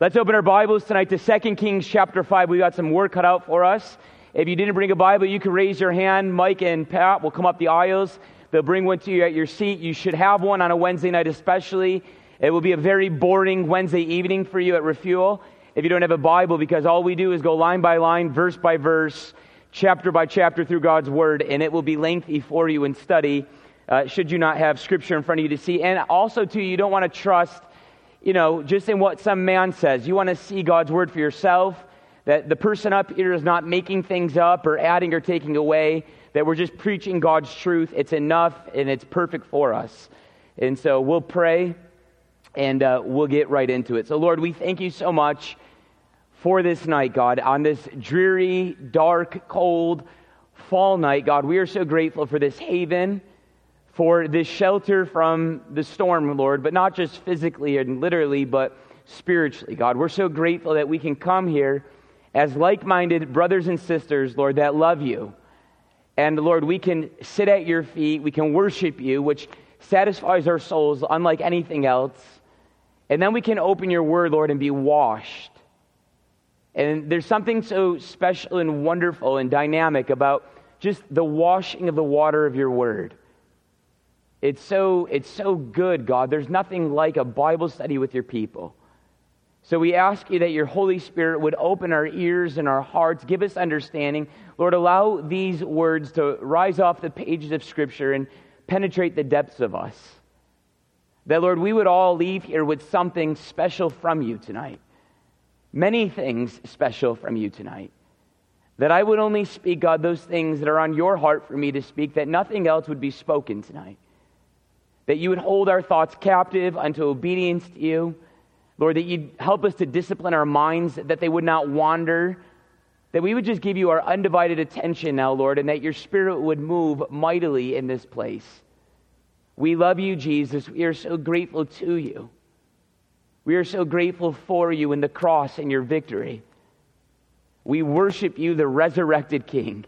Let's open our Bibles tonight to 2 Kings chapter 5. We got some work cut out for us. If you didn't bring a Bible, you can raise your hand. Mike and Pat will come up the aisles. They'll bring one to you at your seat. You should have one on a Wednesday night especially. It will be a very boring Wednesday evening for you at Refuel if you don't have a Bible, because all we do is go line by line, verse by verse, chapter by chapter through God's Word, and it will be lengthy for you in study should you not have Scripture in front of you to see. And also, too, you don't want to trust just in what some man says. You want to see God's Word for yourself, that the person up here is not making things up or adding or taking away, that we're just preaching God's truth. It's enough and it's perfect for us. And so we'll pray and we'll get right into it. So Lord, we thank you so much for this night, God, on this dreary, dark, cold fall night. God, we are so grateful for this haven, for this shelter from the storm, Lord, but not just physically and literally, but spiritually, God. We're so grateful that we can come here as like-minded brothers and sisters, Lord, that love you. And Lord, we can sit at your feet, we can worship you, which satisfies our souls unlike anything else. And then we can open your word, Lord, and be washed. And there's something so special and wonderful and dynamic about just the washing of the water of your word. It's so good, God. There's nothing like a Bible study with your people. So we ask you that your Holy Spirit would open our ears and our hearts, give us understanding. Lord, allow these words to rise off the pages of Scripture and penetrate the depths of us. That, Lord, we would all leave here with something special from you tonight. Many things special from you tonight. That I would only speak, God, those things that are on your heart for me to speak, that nothing else would be spoken tonight. That you would hold our thoughts captive unto obedience to you. Lord, that you'd help us to discipline our minds, that they would not wander. That we would just give you our undivided attention now, Lord, and that your Spirit would move mightily in this place. We love you, Jesus. We are so grateful to you. We are so grateful for you in the cross and your victory. We worship you, the resurrected King.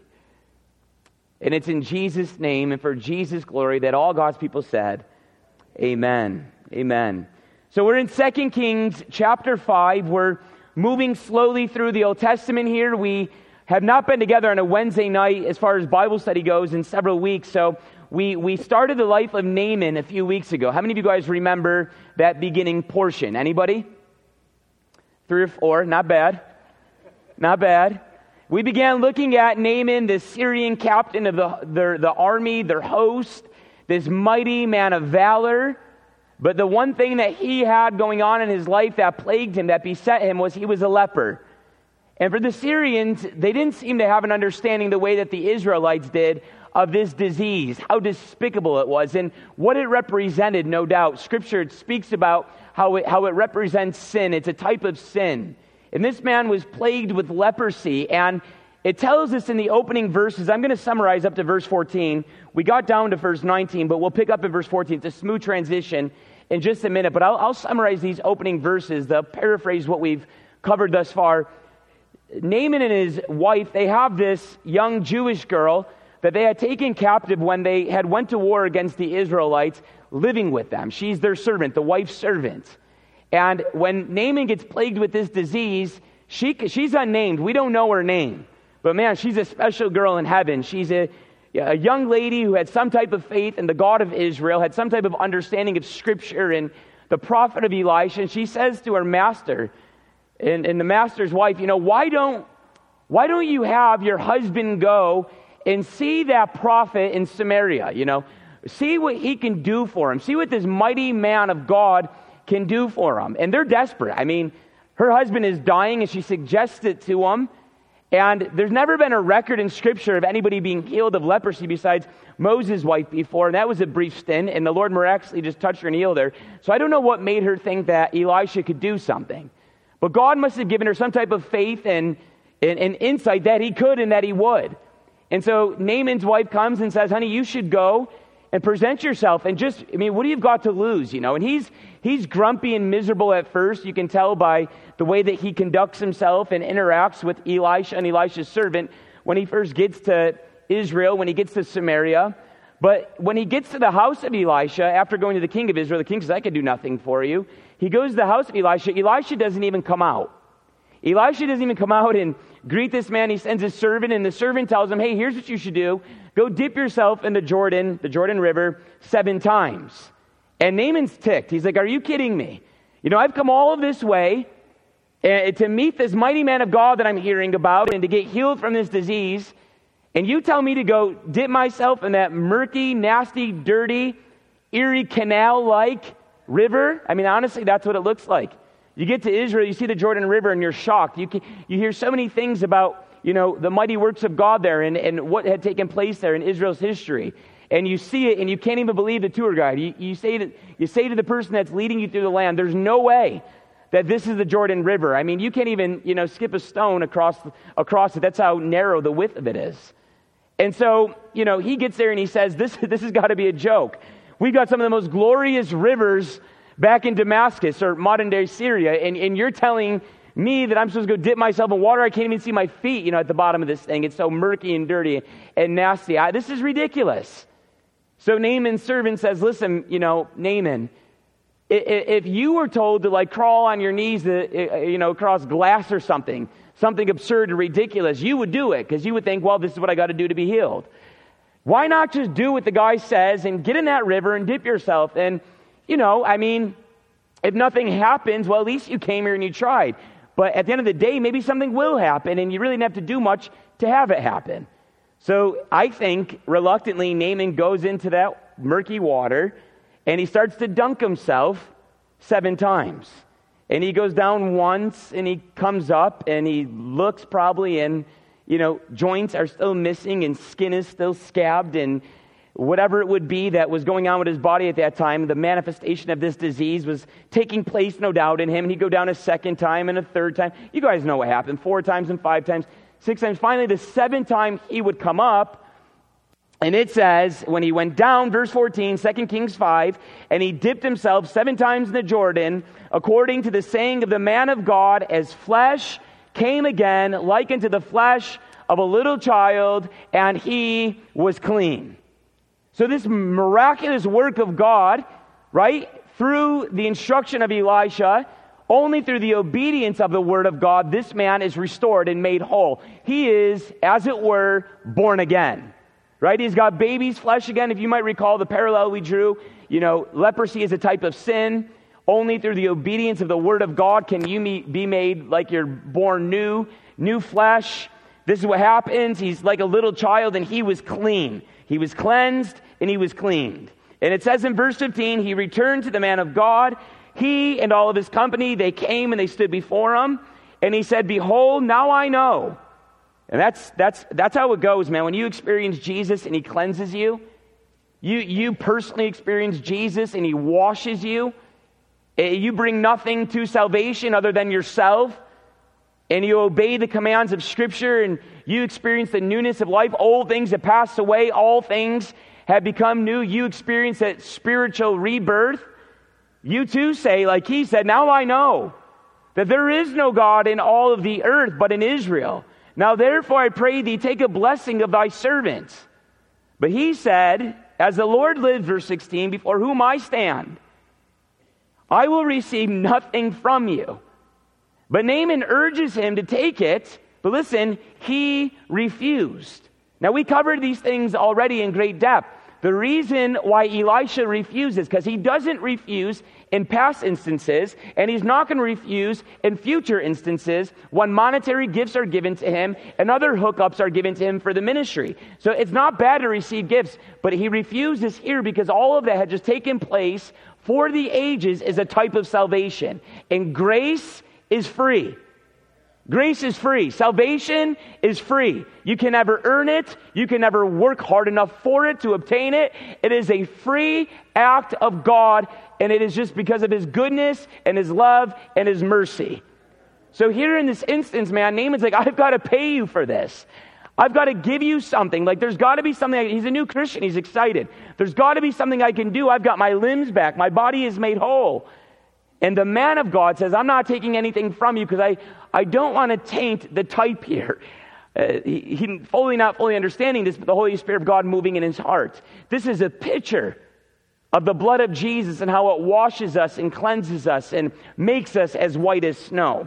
And it's in Jesus' name and for Jesus' glory that all God's people said, amen. Amen. So we're in 2 Kings chapter 5. We're moving slowly through the Old Testament here. We have not been together on a Wednesday night as far as Bible study goes in several weeks. So we started the life of Naaman a few weeks ago. How many of you guys remember that beginning portion? Anybody? 3 or 4. Not bad. Not bad. We began looking at Naaman, the Syrian captain of the army, their host, this mighty man of valor. But the one thing that he had going on in his life that plagued him, that beset him, was he was a leper. And for the Syrians, they didn't seem to have an understanding the way that the Israelites did of this disease, how despicable it was, and what it represented, no doubt. Scripture speaks about how it represents sin. It's a type of sin. And this man was plagued with leprosy, and it tells us in the opening verses. I'm going to summarize up to verse 14. We got down to verse 19, but we'll pick up in verse 14. It's a smooth transition in just a minute, but I'll summarize these opening verses. They'll paraphrase what we've covered thus far. Naaman and his wife, they have this young Jewish girl that they had taken captive when they had went to war against the Israelites, living with them. She's their servant, the wife's servant. And when Naaman gets plagued with this disease, she's unnamed. We don't know her name. But man, she's a special girl in heaven. She's a young lady who had some type of faith in the God of Israel, had some type of understanding of Scripture and the prophet of Elisha. And she says to her master, and the master's wife, why don't you have your husband go and see that prophet in Samaria? See what he can do for him. See what this mighty man of God can do for him. And they're desperate. I mean, her husband is dying, and she suggests it to him. And there's never been a record in Scripture of anybody being healed of leprosy besides Moses' wife before, and that was a brief stint, and the Lord miraculously just touched her and healed her. So I don't know what made her think that Elisha could do something. But God must have given her some type of faith and insight that he could and that he would. And so Naaman's wife comes and says, honey, you should go and present yourself. And what do you got to lose? And he's grumpy and miserable at first. You can tell by the way that he conducts himself and interacts with Elisha and Elisha's servant when he first gets to Israel, when he gets to Samaria. But when he gets to the house of Elisha, after going to the king of Israel, the king says, I can do nothing for you. He goes to the house of Elisha. Elisha doesn't even come out. Elisha doesn't even come out and greet this man. He sends his servant, and the servant tells him, hey, here's what you should do. Go dip yourself in the Jordan River 7 times. And Naaman's ticked. He's like, are you kidding me? I've come all of this way to meet this mighty man of God that I'm hearing about and to get healed from this disease. And you tell me to go dip myself in that murky, nasty, dirty, Erie Canal-like river? I mean, honestly, that's what it looks like. You get to Israel, you see the Jordan River, and you're shocked. You hear so many things about, the mighty works of God there and what had taken place there in Israel's history. And you see it, and you can't even believe the tour guide. You say to the person that's leading you through the land, there's no way that this is the Jordan River. I mean, you can't even, skip a stone across it. That's how narrow the width of it is. And so, he gets there and he says, this has got to be a joke. We've got some of the most glorious rivers back in Damascus or modern-day Syria, and you're telling me that I'm supposed to go dip myself in water? I can't even see my feet, at the bottom of this thing. It's so murky and dirty and nasty. This is ridiculous. So Naaman's servant says, listen, Naaman, if you were told to crawl on your knees, across glass or something absurd and ridiculous, you would do it because you would think, well, this is what I got to do to be healed. Why not just do what the guy says and get in that river and dip yourself? And, if nothing happens, well, at least you came here and you tried. But at the end of the day, maybe something will happen and you really didn't have to do much to have it happen. So I think reluctantly Naaman goes into that murky water and he starts to dunk himself 7 times. And he goes down once and he comes up and he looks probably and, joints are still missing and skin is still scabbed and whatever it would be that was going on with his body at that time, the manifestation of this disease was taking place, no doubt, in him. And he'd go down a 2nd time and a 3rd time. You guys know what happened. 4 times and 5 times, 6 times. Finally, the 7th time he would come up. And it says, when he went down, verse 14, 2 Kings 5, and he dipped himself 7 times in the Jordan, according to the saying of the man of God, as flesh came again, like unto the flesh of a little child, and he was clean. So this miraculous work of God, right, through the instruction of Elisha, only through the obedience of the word of God, this man is restored and made whole. He is, as it were, born again, right? He's got baby's flesh again. If you might recall the parallel we drew, leprosy is a type of sin. Only through the obedience of the word of God can you be made like you're born new flesh. This is what happens. He's like a little child and he was clean. He was cleansed and he was cleaned. And it says in verse 15, he returned to the man of God. He and all of his company, they came and they stood before him. And he said, behold, now I know. And that's how it goes, man. When you experience Jesus and he cleanses you, you personally experience Jesus and he washes you. You bring nothing to salvation other than yourself. And you obey the commands of Scripture and you experience the newness of life. Old things have passed away. All things have become new. You experience that spiritual rebirth. You too say, like he said, now I know that there is no God in all of the earth but in Israel. Now therefore I pray thee, take a blessing of thy servants. But he said, as the Lord lives, verse 16, before whom I stand, I will receive nothing from you. But Naaman urges him to take it, but listen, he refused. Now we covered these things already in great depth. The reason why Elisha refuses, because he doesn't refuse in past instances, and he's not going to refuse in future instances when monetary gifts are given to him and other hookups are given to him for the ministry. So it's not bad to receive gifts, but he refuses here because all of that had just taken place for the ages as a type of salvation. And grace is free. Grace is free. Salvation is free. You can never earn it. You can never work hard enough for it to obtain it. It is a free act of God, and it is just because of His goodness and His love and His mercy. So here in this instance, man, Naaman's like, I've got to pay you for this. I've got to give you something. Like there's got to be something. He's a new Christian. He's excited. There's got to be something I can do. I've got my limbs back. My body is made whole. And the man of God says, I'm not taking anything from you because I don't want to taint the type here. He not fully understanding this, but the Holy Spirit of God moving in his heart. This is a picture of the blood of Jesus and how it washes us and cleanses us and makes us as white as snow.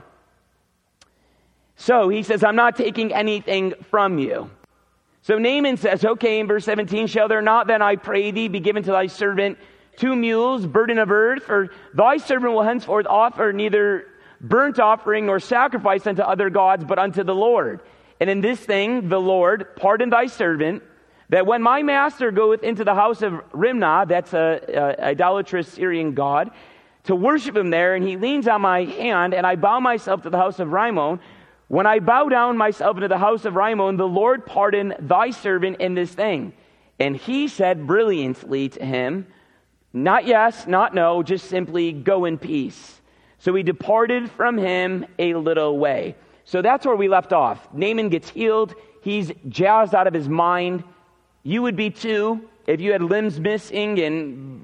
So he says, I'm not taking anything from you. So Naaman says, okay, in verse 17, shall there not then, I pray thee, be given to thy servant 2 mules, burden of earth? For thy servant will henceforth offer neither burnt offering nor sacrifice unto other gods, but unto the Lord. And in this thing, the Lord, pardon thy servant, that when my master goeth into the house of Rimnah, that's a idolatrous Syrian god, to worship him there, and he leans on my hand, and I bow myself to the house of Rimmon. When I bow down myself into the house of Rimmon, the Lord pardon thy servant in this thing. And he said brilliantly to him, not yes, not no, just simply go in peace. So he departed from him a little way. So that's where we left off. Naaman gets healed. He's jazzed out of his mind. You would be too if you had limbs missing and,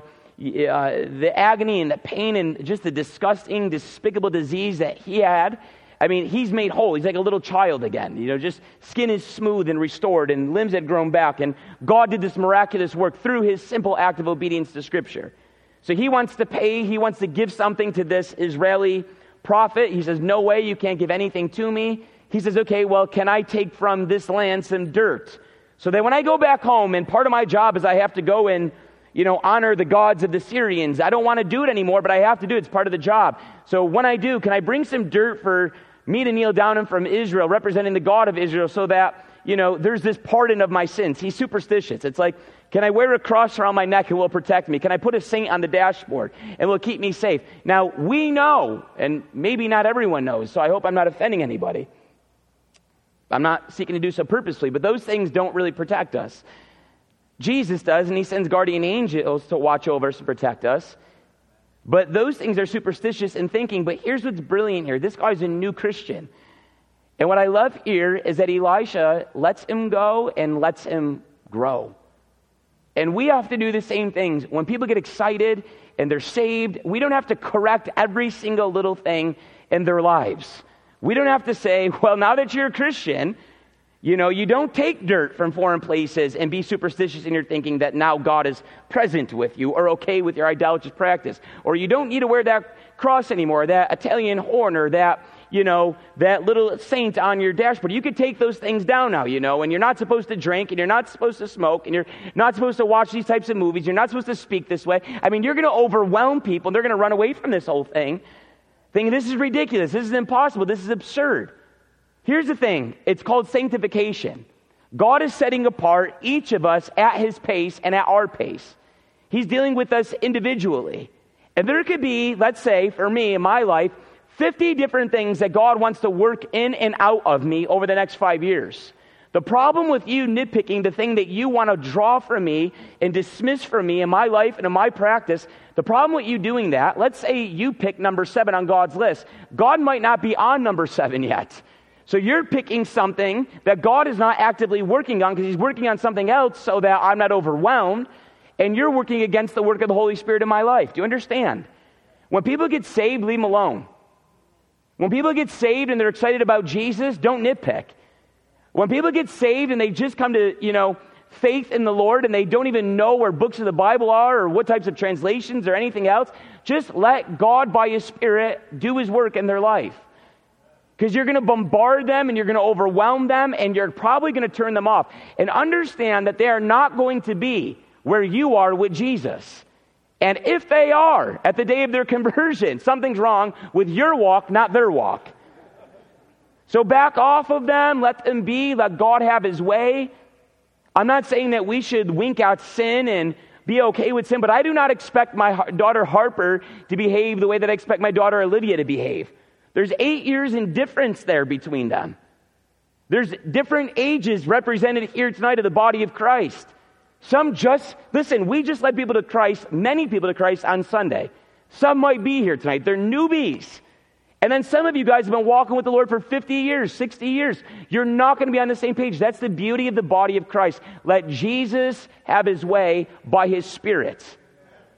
the agony and the pain and just the disgusting, despicable disease that he had. I mean, he's made whole. He's like a little child again. Just skin is smooth and restored and limbs had grown back. And God did this miraculous work through his simple act of obedience to Scripture. So he wants to pay. He wants to give something to this Israeli prophet. He says, no way, you can't give anything to me. He says, okay, well, can I take from this land some dirt? So that when I go back home, and part of my job is I have to go and, honor the gods of the Syrians. I don't want to do it anymore, but I have to do it. It's part of the job. So when I do, can I bring some dirt for me to kneel down from Israel, representing the God of Israel, so that, there's this pardon of my sins? He's superstitious. It's like, can I wear a cross around my neck and will protect me? Can I put a saint on the dashboard and will keep me safe? Now, we know, and maybe not everyone knows, so I hope I'm not offending anybody. I'm not seeking to do so purposely, but those things don't really protect us. Jesus does, and he sends guardian angels to watch over us and protect us. But those things are superstitious in thinking. But here's what's brilliant here. This guy's a new Christian. And what I love here is that Elisha lets him go and lets him grow. And we have to do the same things. When people get excited and they're saved, we don't have to correct every single little thing in their lives. We don't have to say, well, now that you're a Christian, you don't take dirt from foreign places and be superstitious in your thinking that now God is present with you or okay with your idolatrous practice. Or you don't need to wear that cross anymore, that Italian horn, or that, that little saint on your dashboard. You could take those things down now, and you're not supposed to drink, and you're not supposed to smoke, and you're not supposed to watch these types of movies. You're not supposed to speak this way. I mean, you're going to overwhelm people, and they're going to run away from this whole thing, thinking this is ridiculous, this is impossible, this is absurd. Here's the thing, it's called sanctification. God is setting apart each of us at his pace and at our pace. He's dealing with us individually. And there could be, let's say, for me in my life, 50 different things that God wants to work in and out of me over the next 5 years. The problem with you nitpicking the thing that you want to draw from me and dismiss from me in my life and in my practice, the problem with you doing that, let's say you pick number 7 on God's list. God might not be on number 7 yet. So you're picking something that God is not actively working on because he's working on something else so that I'm not overwhelmed, and you're working against the work of the Holy Spirit in my life. Do you understand? When people get saved, leave them alone. When people get saved and they're excited about Jesus, don't nitpick. When people get saved and they just come to, faith in the Lord and they don't even know where books of the Bible are or what types of translations or anything else, just let God by his Spirit do his work in their life. Because you're going to bombard them and you're going to overwhelm them and you're probably going to turn them off. And understand that they are not going to be where you are with Jesus. And if they are, at the day of their conversion, something's wrong with your walk, not their walk. So back off of them, let them be, let God have his way. I'm not saying that we should wink out sin and be okay with sin, but I do not expect my daughter Harper to behave the way that I expect my daughter Olivia to behave. There's 8 years in difference there between them. There's different ages represented here tonight of the body of Christ. We just led people to Christ, many people to Christ on Sunday. Some might be here tonight. They're newbies. And then some of you guys have been walking with the Lord for 50 years, 60 years. You're not going to be on the same page. That's the beauty of the body of Christ. Let Jesus have his way by his Spirit.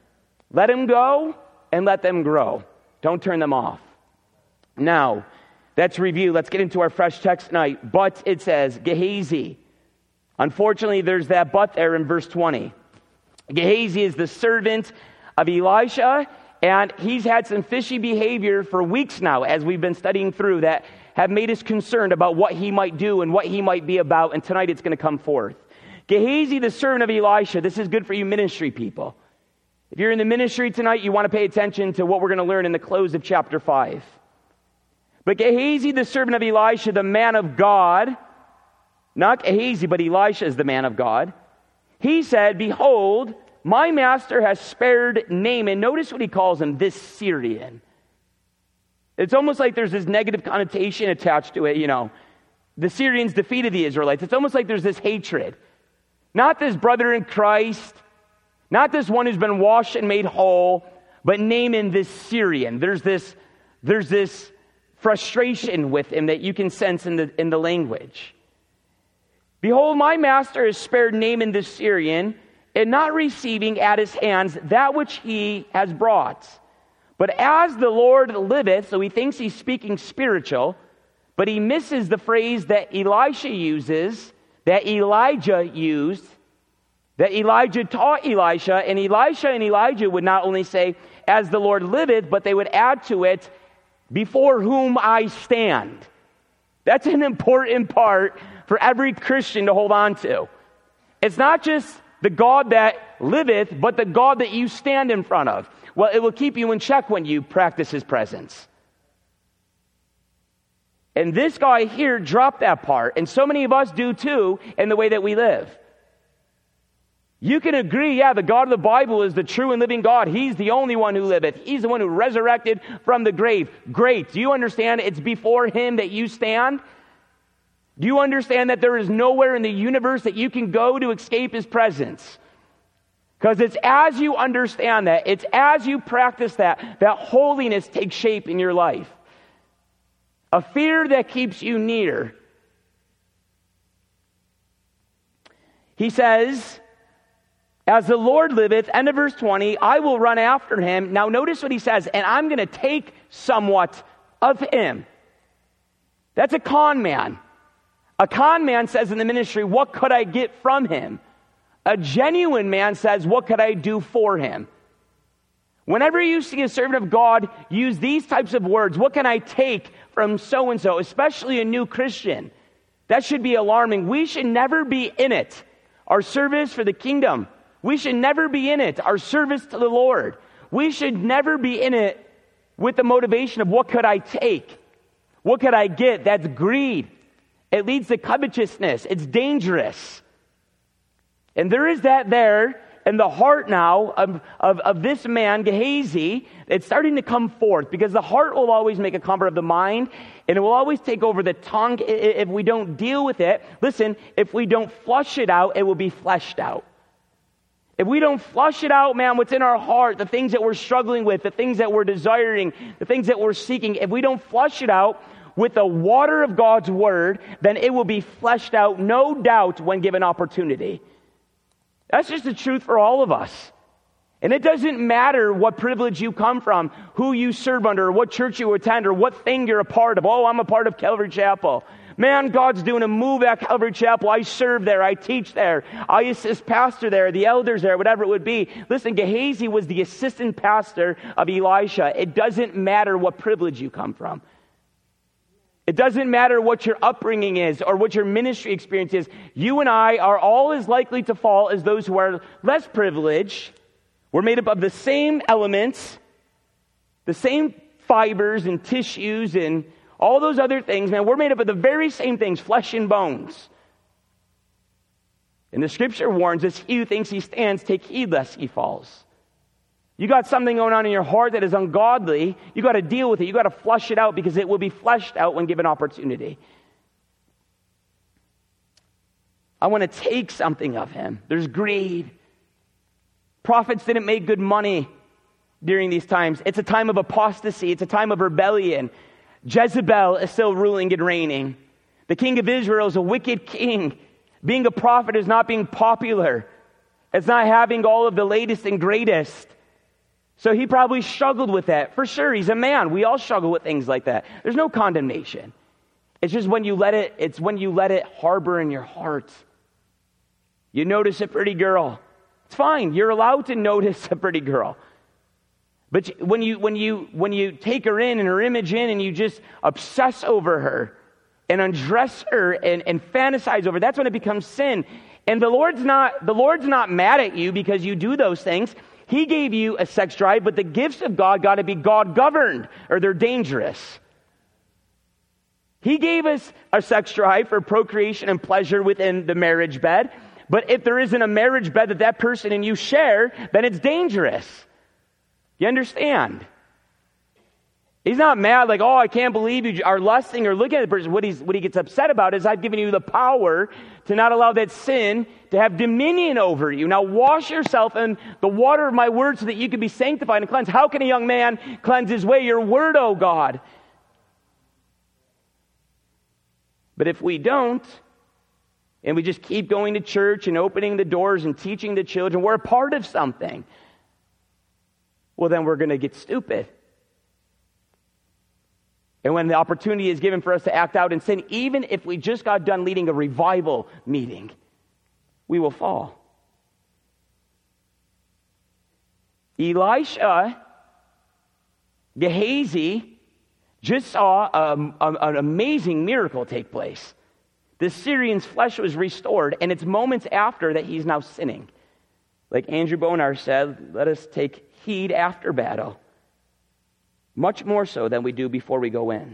Let him go and let them grow. Don't turn them off. Now, Let's review. Let's get into our fresh text tonight. But it says, Gehazi. Unfortunately, there's that but there in verse 20. Gehazi is the servant of Elisha, and he's had some fishy behavior for weeks now as we've been studying through that have made us concerned about what he might do and what he might be about, and tonight it's going to come forth. Gehazi, the servant of Elisha, this is good for you ministry people. If you're in the ministry tonight, you want to pay attention to what we're going to learn in the close of chapter 5. But Gehazi, the servant of Elisha, the man of God, not Gehazi, but Elisha is the man of God, he said, behold, my master has spared Naaman. Notice what he calls him, this Syrian. It's almost like there's this negative connotation attached to it, you know. The Syrians defeated the Israelites. It's almost like there's this hatred. Not this brother in Christ, not this one who's been washed and made whole, but Naaman, this Syrian. There's this frustration with him that you can sense in the language. Behold, my master has spared Naaman the Syrian, and not receiving at his hands that which he has brought. But as the Lord liveth, so he thinks he's speaking spiritual, but he misses the phrase that Elisha uses, that Elijah used, that Elijah taught Elisha, and Elisha and Elijah would not only say, as the Lord liveth, but they would add to it, before whom I stand. That's an important part for every Christian to hold on to. It's not just the God that liveth, but the God that you stand in front of. Well, it will keep you in check when you practice his presence. And this guy here dropped that part, and so many of us do too in the way that we live. You can agree, yeah, the God of the Bible is the true and living God. He's the only one who liveth. He's the one who resurrected from the grave. Great. Do you understand it's before him that you stand? Do you understand that there is nowhere in the universe that you can go to escape his presence? Because it's as you understand that, it's as you practice that holiness takes shape in your life. A fear that keeps you near. He says, as the Lord liveth, end of verse 20, I will run after him. Now notice what he says, and I'm going to take somewhat of him. That's a con man. A con man says in the ministry, what could I get from him? A genuine man says, what could I do for him? Whenever you see a servant of God use these types of words, what can I take from so-and-so, especially a new Christian? That should be alarming. We should never be in it. Our service for the kingdom. We should never be in it. Our service to the Lord. We should never be in it with the motivation of what could I take? What could I get? That's greed. It leads to covetousness. It's dangerous. And there is that there in the heart now of this man, Gehazi. It's starting to come forth because the heart will always make a convert of the mind, and it will always take over the tongue if we don't deal with it. Listen, if we don't flush it out, it will be fleshed out. If we don't flush it out, man, what's in our heart, the things that we're struggling with, the things that we're desiring, the things that we're seeking, if we don't flush it out with the water of God's word, then it will be fleshed out, no doubt, when given opportunity. That's just the truth for all of us. And it doesn't matter what privilege you come from, who you serve under, or what church you attend, or what thing you're a part of. Oh, I'm a part of Calvary Chapel. Man, God's doing a move at Calvary Chapel. I serve there. I teach there. I assist pastor there, the elders there, whatever it would be. Listen, Gehazi was the assistant pastor of Elisha. It doesn't matter what privilege you come from. It doesn't matter what your upbringing is or what your ministry experience is. You and I are all as likely to fall as those who are less privileged. We're made up of the same elements, the same fibers and tissues and all those other things. Man, we're made up of the very same things, flesh and bones. And the scripture warns us, he who thinks he stands, take heed lest he falls. You got something going on in your heart that is ungodly, you got to deal with it. You got to flush it out because it will be fleshed out when given opportunity. I want to take something of him. There's greed. Prophets didn't make good money during these times. It's a time of apostasy. It's a time of rebellion. Jezebel is still ruling and reigning. The king of Israel is a wicked king. Being a prophet is not being popular. It's not having all of the latest and greatest. So he probably struggled with that. For sure, he's a man. We all struggle with things like that. There's no condemnation. It's just when you let it harbor in your heart. You notice a pretty girl. It's fine. You're allowed to notice a pretty girl. But when you take her in and her image in and you just obsess over her and undress her and fantasize over her, that's when it becomes sin. And the Lord's not mad at you because you do those things. He gave you a sex drive, but the gifts of God got to be God-governed, or they're dangerous. He gave us a sex drive for procreation and pleasure within the marriage bed, but if there isn't a marriage bed that person and you share, then it's dangerous. You understand? He's not mad like, oh, I can't believe you are lusting or looking at the person. What he gets upset about is I've given you the power to not allow that sin to have dominion over you. Now wash yourself in the water of my word so that you can be sanctified and cleansed. How can a young man cleanse his way? Your word, O God. But if we don't, and we just keep going to church and opening the doors and teaching the children, we're a part of something. Well, then we're going to get stupid. And when the opportunity is given for us to act out in sin, even if we just got done leading a revival meeting, we will fall. Elisha, Gehazi, just saw an amazing miracle take place. The Syrian's flesh was restored, and it's moments after that he's now sinning. Like Andrew Bonar said, let us take heed after battle. Much more so than we do before we go in.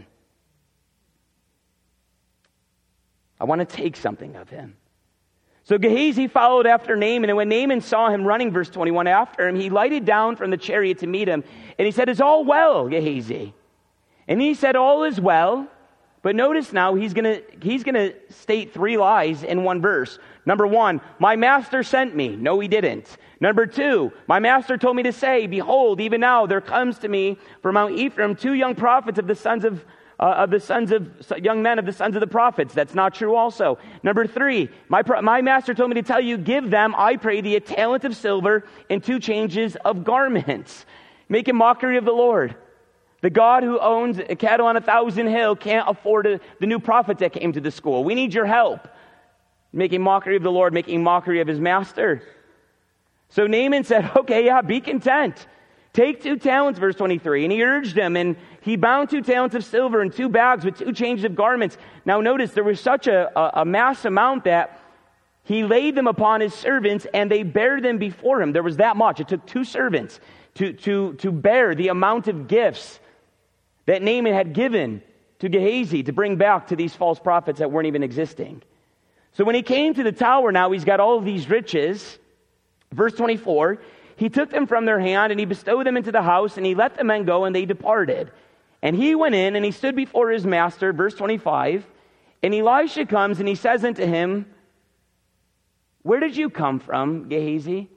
I want to take something of him. So Gehazi followed after Naaman, and when Naaman saw him running, verse 21, after him, he lighted down from the chariot to meet him, and he said, "Is all well, Gehazi?" And he said, "All is well." But notice now, he's gonna state three lies in one verse. Number one, my master sent me. No, he didn't. Number two, my master told me to say, behold, even now there comes to me from Mount Ephraim 2 young prophets of the sons of young men of the sons of the prophets. That's not true also. Number three, my master told me to tell you, give them, I pray thee, a talent of silver and 2 changes of garments. Make a mockery of the Lord. The God who owns a cattle on 1,000 hill can't afford the new prophets that came to the school. We need your help. Making mockery of the Lord, making mockery of his master. So Naaman said, okay, yeah, be content. Take 2 talents, verse 23. And he urged him, and he bound 2 talents of silver in 2 bags with 2 changes of garments. Now notice, there was such a mass amount that he laid them upon his servants, and they bare them before him. There was that much. It took 2 servants to bear the amount of gifts that Naaman had given to Gehazi to bring back to these false prophets that weren't even existing. So when he came to the tower now, he's got all of these riches. Verse 24, he took them from their hand and he bestowed them into the house and he let the men go and they departed. And he went in and he stood before his master, verse 25, and Elisha comes and he says unto him, where did you come from, Gehazi?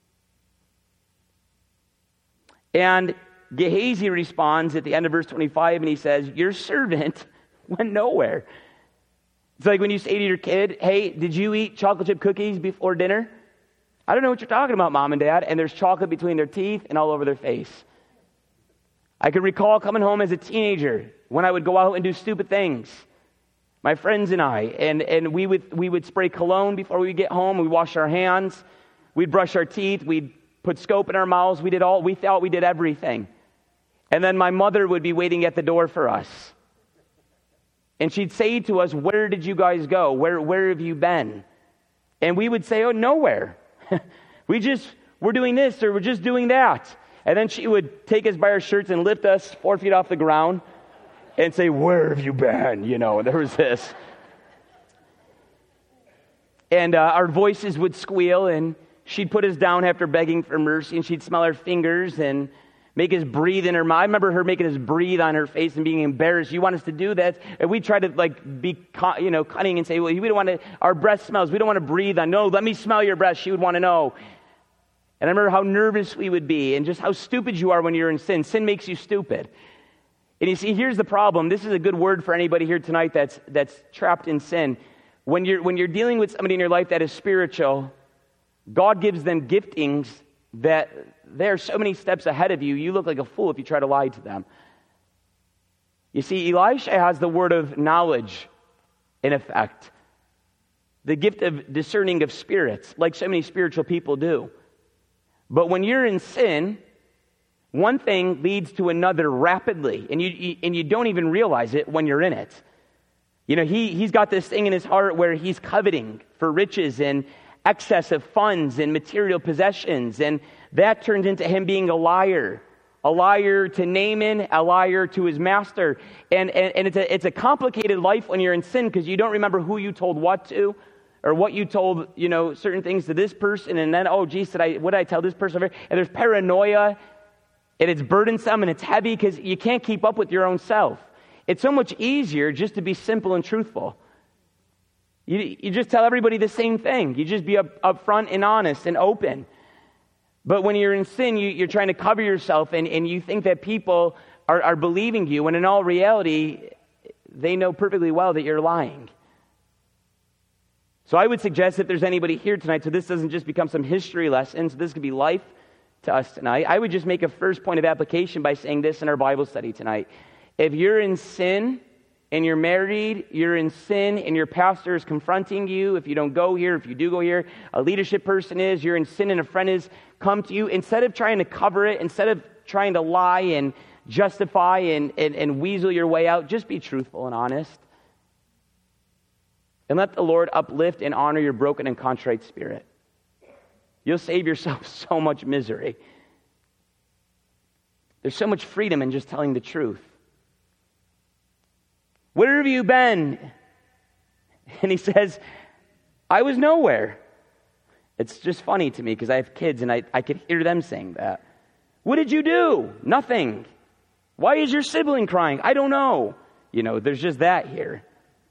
And Gehazi responds at the end of verse 25 and he says, your servant went nowhere. It's like when you say to your kid, hey, did you eat chocolate chip cookies before dinner? I don't know what you're talking about, Mom and Dad. And there's chocolate between their teeth and all over their face. I can recall coming home as a teenager when I would go out and do stupid things. My friends and I, and we would spray cologne before we would get home. We'd wash our hands. We'd brush our teeth. We'd put scope in our mouths. We thought we did everything. And then my mother would be waiting at the door for us. And she'd say to us, where did you guys go? Where have you been? And we would say, oh, nowhere. We're doing this or we're just doing that. And then she would take us by our shirts and lift us 4 feet off the ground and say, where have you been? You know, there was this. And our voices would squeal and she'd put us down after begging for mercy and she'd smell our fingers and make us breathe in her mouth. I remember her making us breathe on her face and being embarrassed. You want us to do that? And we try to be cunning and say, well, we don't want to, our breath smells. We don't want to breathe on. No, let me smell your breath. She would want to know. And I remember how nervous we would be and just how stupid you are when you're in sin. Sin makes you stupid. And you see, here's the problem. This is a good word for anybody here tonight that's trapped in sin. When you're dealing with somebody in your life that is spiritual, God gives them giftings that they're so many steps ahead of you, you look like a fool if you try to lie to them. You see, Elisha has the word of knowledge in effect, the gift of discerning of spirits, like so many spiritual people do. But when you're in sin, one thing leads to another rapidly, and you don't even realize it when you're in it. You know, he's got this thing in his heart where he's coveting for riches and excess of funds and material possessions, and that turns into him being a liar to Naaman, a liar to his master. And it's a complicated life when you're in sin because you don't remember who you told what to, or what you told, certain things to this person, and then, what did I tell this person? And there's paranoia, and it's burdensome, and it's heavy because you can't keep up with your own self. It's so much easier just to be simple and truthful. You just tell everybody the same thing. You just be upfront and honest and open. But when you're in sin, you're trying to cover yourself, and you think that people are believing you, when in all reality, they know perfectly well that you're lying. So I would suggest if there's anybody here tonight, so this doesn't just become some history lesson, so this could be life to us tonight, I would just make a first point of application by saying this in our Bible study tonight. If you're in sin and you're married, you're in sin and your pastor is confronting you, if you don't go here, if you do go here, a leadership person is, you're in sin and a friend is come to you, instead of trying to cover it, instead of trying to lie and justify and weasel your way out, just be truthful and honest. And let the Lord uplift and honor your broken and contrite spirit. You'll save yourself so much misery. There's so much freedom in just telling the truth. Where have you been? And he says, I was nowhere. It's just funny to me because I have kids and I could hear them saying that. What did you do? Nothing. Why is your sibling crying? I don't know. There's just that here.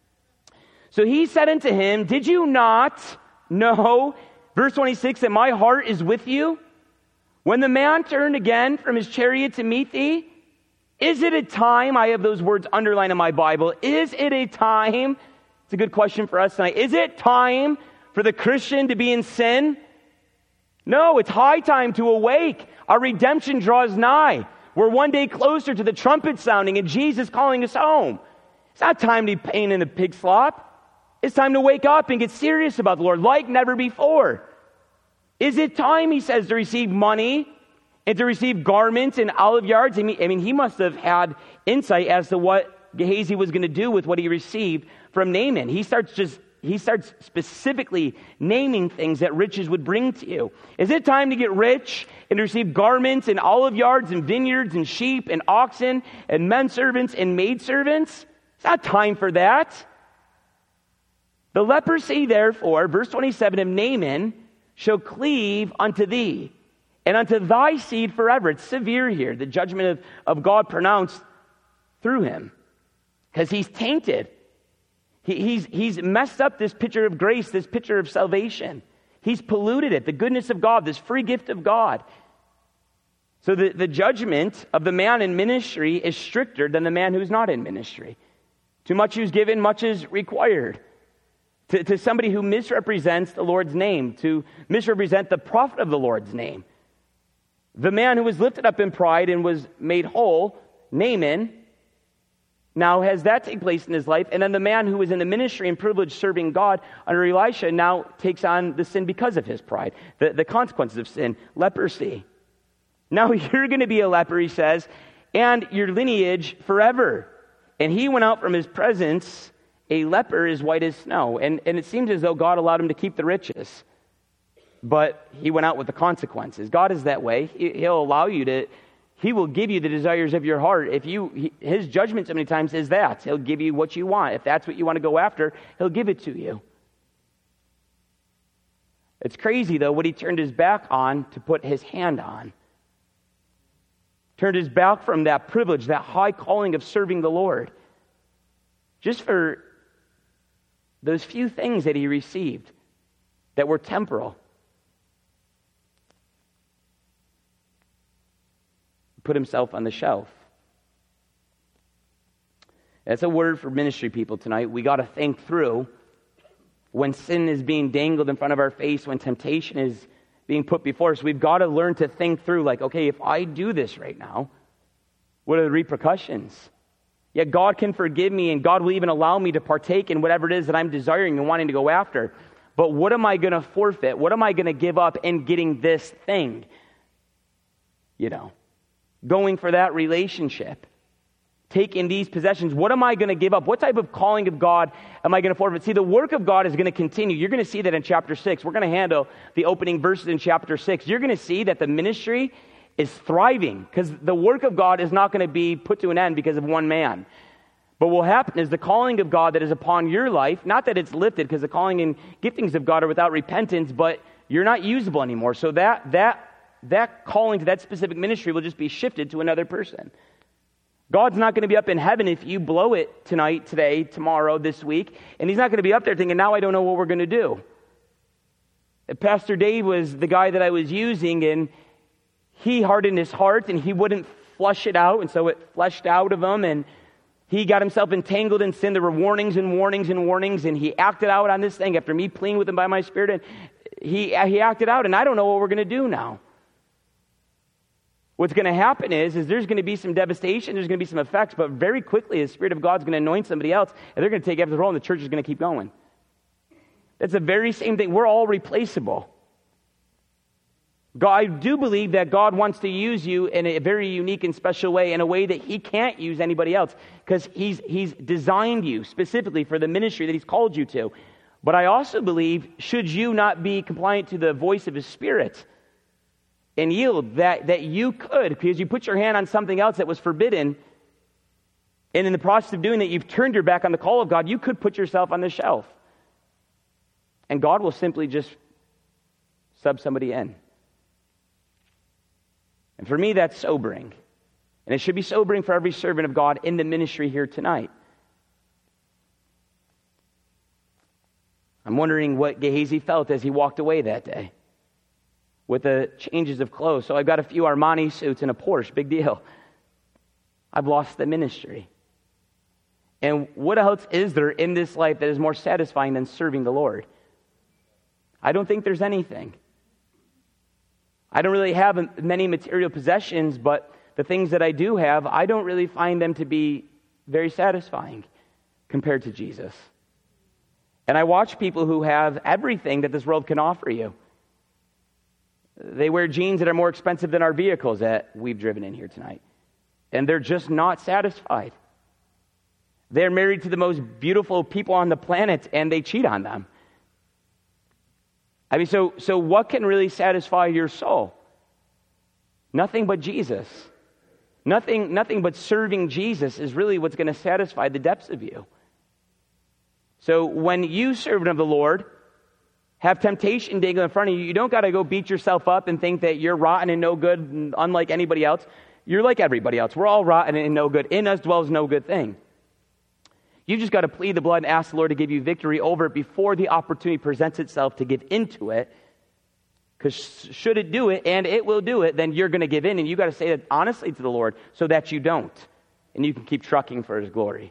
So he said unto him, did you not know, verse 26, that my heart is with you? When the man turned again from his chariot to meet thee, is it a time, I have those words underlined in my Bible, is it a time, it's a good question for us tonight, is it time for the Christian to be in sin? No, it's high time to awake. Our redemption draws nigh. We're one day closer to the trumpet sounding and Jesus calling us home. It's not time to be paying in the pig slop. It's time to wake up and get serious about the Lord like never before. Is it time, he says, to receive money and to receive garments and olive yards? I mean, he must have had insight as to what Gehazi was going to do with what he received from Naaman. He starts specifically naming things that riches would bring to you. Is it time to get rich and to receive garments and olive yards and vineyards and sheep and oxen and men servants and maid servants? It's not time for that. The leprosy, therefore, verse 27 of Naaman, shall cleave unto thee, and unto thy seed forever. It's severe here, the judgment of God pronounced through him, because he's tainted. He's messed up this picture of grace, this picture of salvation. He's polluted it, the goodness of God, this free gift of God. So the judgment of the man in ministry is stricter than the man who's not in ministry. Too much is given, much is required. To somebody who misrepresents the Lord's name, to misrepresent the prophet of the Lord's name. The man who was lifted up in pride and was made whole, Naaman, now has that take place in his life. And then the man who was in the ministry and privilege serving God under Elisha now takes on the sin because of his pride. The consequences of sin, leprosy. Now you're going to be a leper, he says, and your lineage forever. And he went out from his presence, a leper as white as snow. And it seems as though God allowed him to keep the riches. But he went out with the consequences. God is that way. He'll allow you to, he will give you the desires of your heart. His judgment so many times is that. He'll give you what you want. If that's what you want to go after, he'll give it to you. It's crazy, though, what he turned his back on to put his hand on. Turned his back from that privilege, that high calling of serving the Lord. Just for those few things that he received that were temporal. Put himself on the shelf. That's a word for ministry people tonight. We got to think through when sin is being dangled in front of our face, when temptation being put before us. We've got to learn to think through, like, okay, if I do this right now, what are the repercussions? Yet God can forgive me, and God will even allow me to partake in whatever it is that I'm desiring and wanting to go after. But what am I going to forfeit? What am I going to give up in getting this thing? Going for that relationship. Taking these possessions. What am I going to give up? What type of calling of God am I going to forfeit? See, the work of God is going to continue. You're going to see that in chapter 6. We're going to handle the opening verses in chapter 6. You're going to see that the ministry is thriving because the work of God is not going to be put to an end because of one man. But what will happen is the calling of God that is upon your life, not that it's lifted, because the calling and giftings of God are without repentance, but you're not usable anymore. So that calling to that specific ministry will just be shifted to another person. God's not going to be up in heaven if you blow it tonight, today, tomorrow, this week, and he's not going to be up there thinking, now I don't know what we're going to do. Pastor Dave was the guy that I was using, and he hardened his heart, and he wouldn't flush it out, and so it flushed out of him, and he got himself entangled in sin. There were warnings and warnings and warnings, and he acted out on this thing after me pleading with him by my Spirit, and he acted out, and I don't know what we're going to do now. What's going to happen is there's going to be some devastation, there's going to be some effects, but very quickly the Spirit of God's going to anoint somebody else, and they're going to take after the role, and the church is going to keep going. That's the very same thing. We're all replaceable. I do believe that God wants to use you in a very unique and special way, in a way that he can't use anybody else, because he's designed you specifically for the ministry that he's called you to. But I also believe, should you not be compliant to the voice of his Spirit and yield, that you could, because you put your hand on something else that was forbidden, and in the process of doing that, you've turned your back on the call of God, you could put yourself on the shelf. And God will simply just sub somebody in. And for me, that's sobering. And it should be sobering for every servant of God in the ministry here tonight. I'm wondering what Gehazi felt as he walked away that day with the changes of clothes. So I've got a few Armani suits and a Porsche, big deal. I've lost the ministry. And what else is there in this life that is more satisfying than serving the Lord? I don't think there's anything. I don't really have many material possessions, but the things that I do have, I don't really find them to be very satisfying compared to Jesus. And I watch people who have everything that this world can offer you. They wear jeans that are more expensive than our vehicles that we've driven in here tonight. And they're just not satisfied. They're married to the most beautiful people on the planet, and they cheat on them. I mean, so what can really satisfy your soul? Nothing but Jesus. Nothing but serving Jesus is really what's going to satisfy the depths of you. So when you, servant of the Lord, have temptation dangling in front of you, you don't got to go beat yourself up and think that you're rotten and no good and unlike anybody else. You're like everybody else. We're all rotten and no good. In us dwells no good thing. You just got to plead the blood and ask the Lord to give you victory over it before the opportunity presents itself to give into it. Because should it do it, and it will do it, then you're going to give in. And you got to say that honestly to the Lord so that you don't. And you can keep trucking for his glory.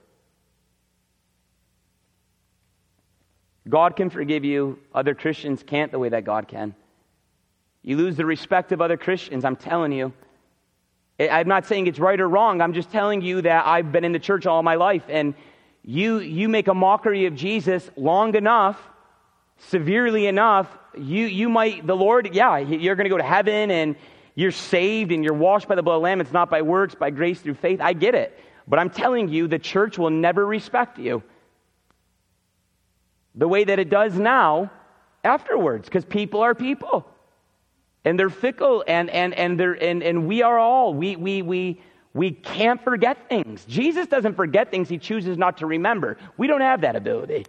God can forgive you. Other Christians can't the way that God can. You lose the respect of other Christians, I'm telling you. I'm not saying it's right or wrong. I'm just telling you that I've been in the church all my life, and you make a mockery of Jesus long enough, severely enough, you might, the Lord, you're going to go to heaven, and you're saved, and you're washed by the blood of the Lamb. It's not by works, by grace through faith. I get it. But I'm telling you, the church will never respect you the way that it does now afterwards, because people are people. And they're fickle, and we are all. We can't forget things. Jesus doesn't forget things he chooses not to remember. We don't have that ability.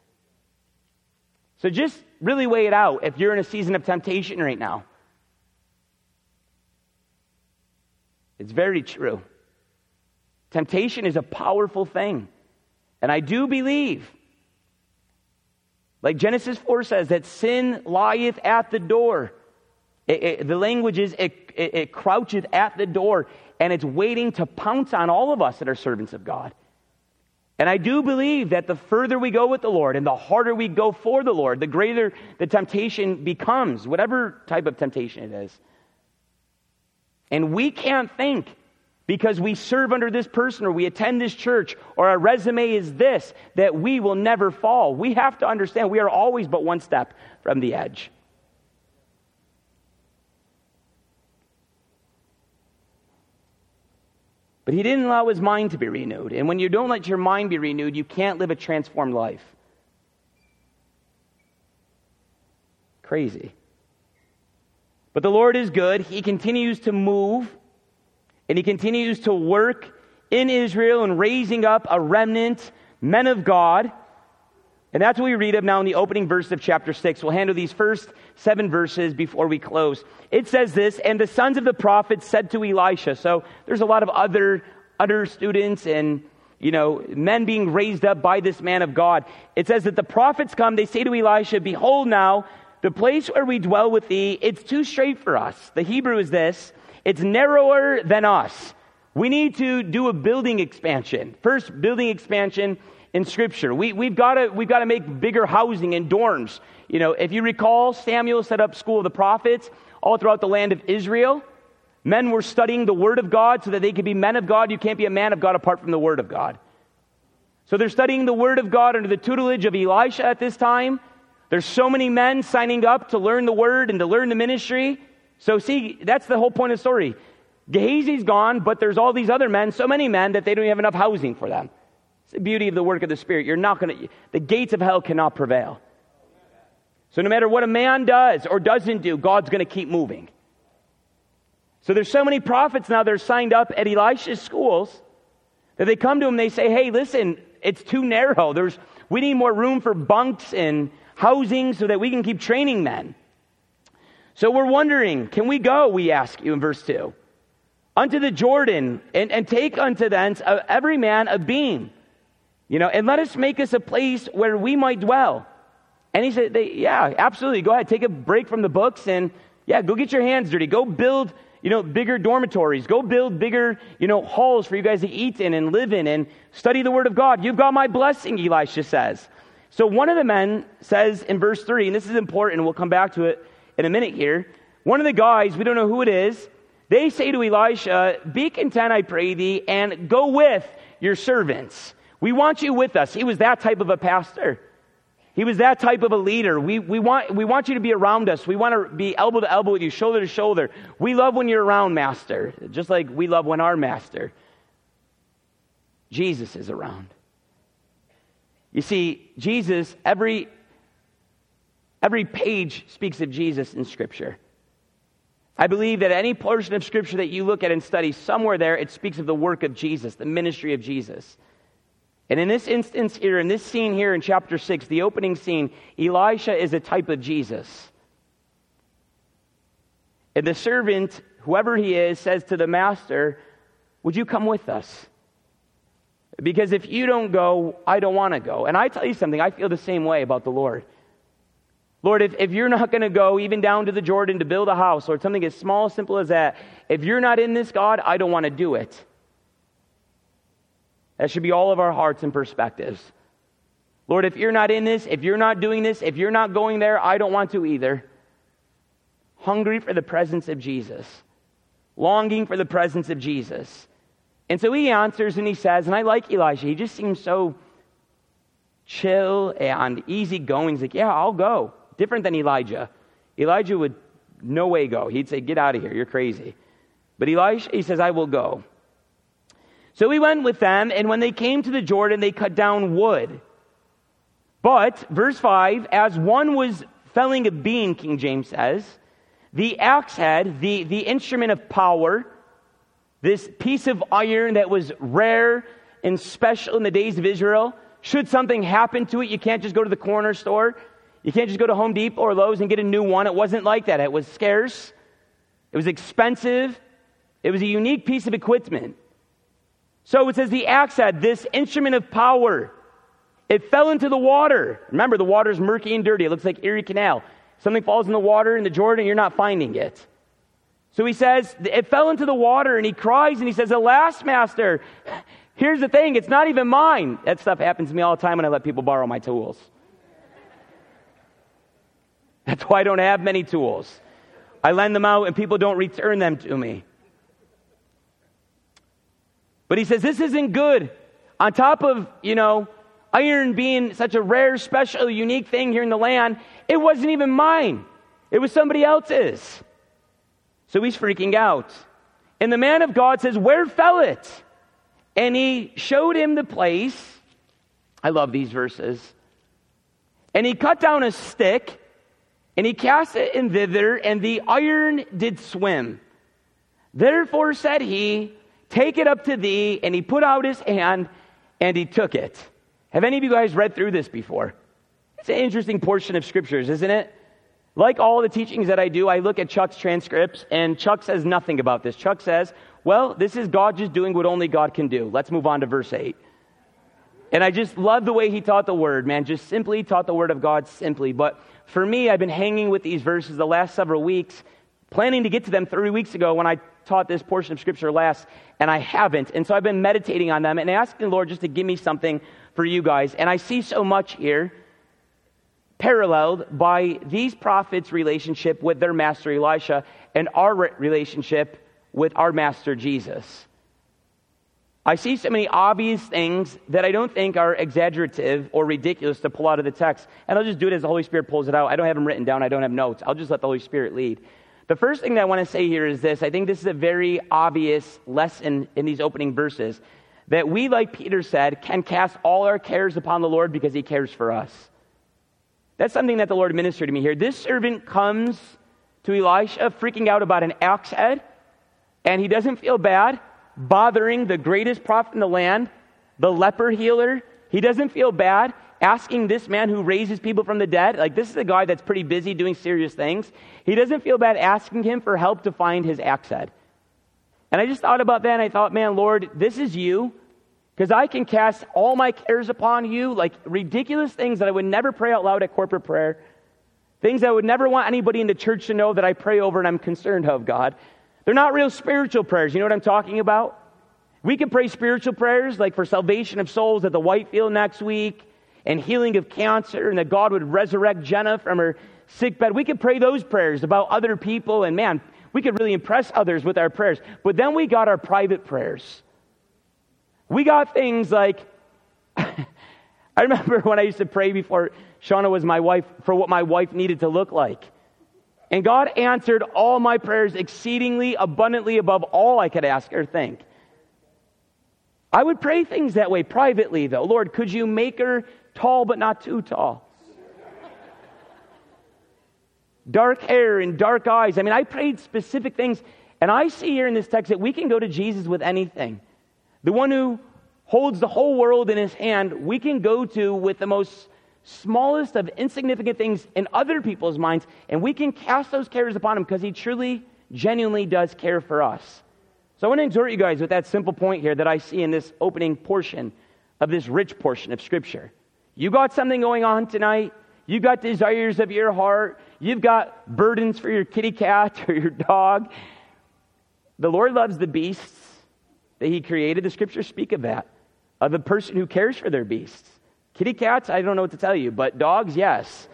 So just really weigh it out if you're in a season of temptation right now. It's very true. Temptation is a powerful thing. And I do believe, like Genesis 4 says, that sin lieth at the door. The language is, it croucheth at the door, and it's waiting to pounce on all of us that are servants of God. And I do believe that the further we go with the Lord and the harder we go for the Lord, the greater the temptation becomes, whatever type of temptation it is. And we can't think because we serve under this person or we attend this church or our resume is this, that we will never fall. We have to understand we are always but one step from the edge. But he didn't allow his mind to be renewed. And when you don't let your mind be renewed, you can't live a transformed life. Crazy. But the Lord is good. He continues to move, and he continues to work in Israel and raising up a remnant, men of God. And that's what we read of now in the opening verse of chapter 6. We'll handle these first 7 verses before we close. It says this, and the sons of the prophets said to Elisha. So there's a lot of other students and, men being raised up by this man of God. It says that the prophets come, they say to Elisha, behold now, the place where we dwell with thee, it's too straight for us. The Hebrew is this, it's narrower than us. We need to do a building expansion. First building expansion in Scripture. We've got to make bigger housing and dorms. If you recall, Samuel set up School of the Prophets all throughout the land of Israel. Men were studying the Word of God so that they could be men of God. You can't be a man of God apart from the Word of God. So they're studying the Word of God under the tutelage of Elisha at this time. There's so many men signing up to learn the Word and to learn the ministry. So see, that's the whole point of the story. Gehazi's gone, but there's all these other men, so many men that they don't have enough housing for them. It's the beauty of the work of the Spirit. The gates of hell cannot prevail. So no matter what a man does or doesn't do, God's going to keep moving. So there's so many prophets now that are signed up at Elisha's schools that they come to him and they say, hey, listen, it's too narrow. We need more room for bunks and housing so that we can keep training men. So we're wondering, can we go, we ask you in verse 2, unto the Jordan and take unto thence every man a beam. And let us make us a place where we might dwell. And he said, yeah, absolutely. Go ahead, take a break from the books and, go get your hands dirty. Go build, bigger dormitories. Go build bigger, halls for you guys to eat in and live in and study the Word of God. You've got my blessing, Elisha says. So one of the men says in verse 3, and this is important, and we'll come back to it in a minute here. One of the guys, we don't know who it is, they say to Elisha, be content, I pray thee, and go with your servants. We want you with us. He was that type of a pastor. He was that type of a leader. We want you to be around us. We want to be elbow to elbow with you, shoulder to shoulder. We love when you're around, Master, just like we love when our Master, Jesus, is around. You see, Jesus, every page speaks of Jesus in Scripture. I believe that any portion of Scripture that you look at and study, somewhere there, it speaks of the work of Jesus, the ministry of Jesus. And in this instance here, in this scene here in chapter 6, the opening scene, Elisha is a type of Jesus. And the servant, whoever he is, says to the master, would you come with us? Because if you don't go, I don't want to go. And I tell you something, I feel the same way about the Lord. Lord, if you're not going to go even down to the Jordan to build a house, or something as small, simple as that, if you're not in this, God, I don't want to do it. That should be all of our hearts and perspectives. Lord, if you're not in this, if you're not doing this, if you're not going there, I don't want to either. Hungry for the presence of Jesus. Longing for the presence of Jesus. And so he answers and he says, and I like Elisha, he just seems so chill and easygoing. He's like, yeah, I'll go. Different than Elijah. Elijah would no way go. He'd say, get out of here, you're crazy. But Elisha, he says, I will go. So he went with them, and when they came to the Jordan, they cut down wood. But, verse 5, as one was felling a beam, King James says, the axe head, the instrument of power, this piece of iron that was rare and special in the days of Israel, should something happen to it, you can't just go to the corner store. You can't just go to Home Depot or Lowe's and get a new one. It wasn't like that. It was scarce. It was expensive. It was a unique piece of equipment. So it says the axe head, this instrument of power, it fell into the water. Remember, the water's murky and dirty. It looks like Erie Canal. Something falls in the water in the Jordan, you're not finding it. So he says, it fell into the water, and he cries, and he says, alas, master, Here's the thing, it's not even mine. That stuff happens to me all the time when I let people borrow my tools. That's why I don't have many tools. I lend them out and people don't return them to me. But he says, this isn't good. On top of, iron being such a rare, special, unique thing here in the land, it wasn't even mine. It was somebody else's. So he's freaking out. And the man of God says, where fell it? And he showed him the place. I love these verses. And he cut down a stick, and he cast it in thither, and the iron did swim. Therefore said he, take it up to thee, and he put out his hand, and he took it. Have any of you guys read through this before? It's an interesting portion of scriptures, isn't it? Like all the teachings that I do, I look at Chuck's transcripts, and Chuck says nothing about this. Chuck says, well, this is God just doing what only God can do. Let's move on to verse 8. And I just love the way he taught the word, man. Just simply taught the word of God simply. But for me, I've been hanging with these verses the last several weeks, planning to get to them 3 weeks ago when I taught this portion of scripture last, and I haven't. And so I've been meditating on them and asking the Lord just to give me something for you guys. And I see so much here paralleled by these prophets' relationship with their master Elisha and our relationship with our master Jesus. I see so many obvious things that I don't think are exaggerative or ridiculous to pull out of the text. And I'll just do it as the Holy Spirit pulls it out. I don't have them written down. I don't have notes. I'll just let the Holy Spirit lead. The first thing that I want to say here is this. I think this is a very obvious lesson in these opening verses. That we, like Peter said, can cast all our cares upon the Lord because he cares for us. That's something that the Lord ministered to me here. This servant comes to Elisha freaking out about an axe head, and he doesn't feel bad bothering the greatest prophet in the land, the leper healer. He doesn't feel bad asking this man who raises people from the dead. Like, this is a guy that's pretty busy doing serious things. He doesn't feel bad asking him for help to find his axe head. And I just thought about that, and I thought, man, Lord, this is you. Because I can cast all my cares upon you, like ridiculous things that I would never pray out loud at corporate prayer. Things I would never want anybody in the church to know that I pray over and I'm concerned of, God. They're not real spiritual prayers. You know what I'm talking about? We can pray spiritual prayers like for salvation of souls at the Whitefield next week and healing of cancer and that God would resurrect Jenna from her sick bed. We could pray those prayers about other people and man, we could really impress others with our prayers. But then we got our private prayers. We got things like, I remember when I used to pray before Shauna was my wife for what my wife needed to look like. And God answered all my prayers exceedingly abundantly above all I could ask or think. I would pray things that way privately, though. Lord, could you make her tall but not too tall? Dark hair and dark eyes. I mean, I prayed specific things. And I see here in this text that we can go to Jesus with anything. The one who holds the whole world in his hand, we can go to with the most smallest of insignificant things in other people's minds, and we can cast those cares upon him because he truly, genuinely does care for us. So I want to exhort you guys with that simple point here that I see in this opening portion of this rich portion of Scripture. You got something going on tonight. You got desires of your heart. You've got burdens for your kitty cat or your dog. The Lord loves the beasts that he created. The Scriptures speak of that, of the person who cares for their beasts. Kitty cats, I don't know what to tell you, but dogs, yes.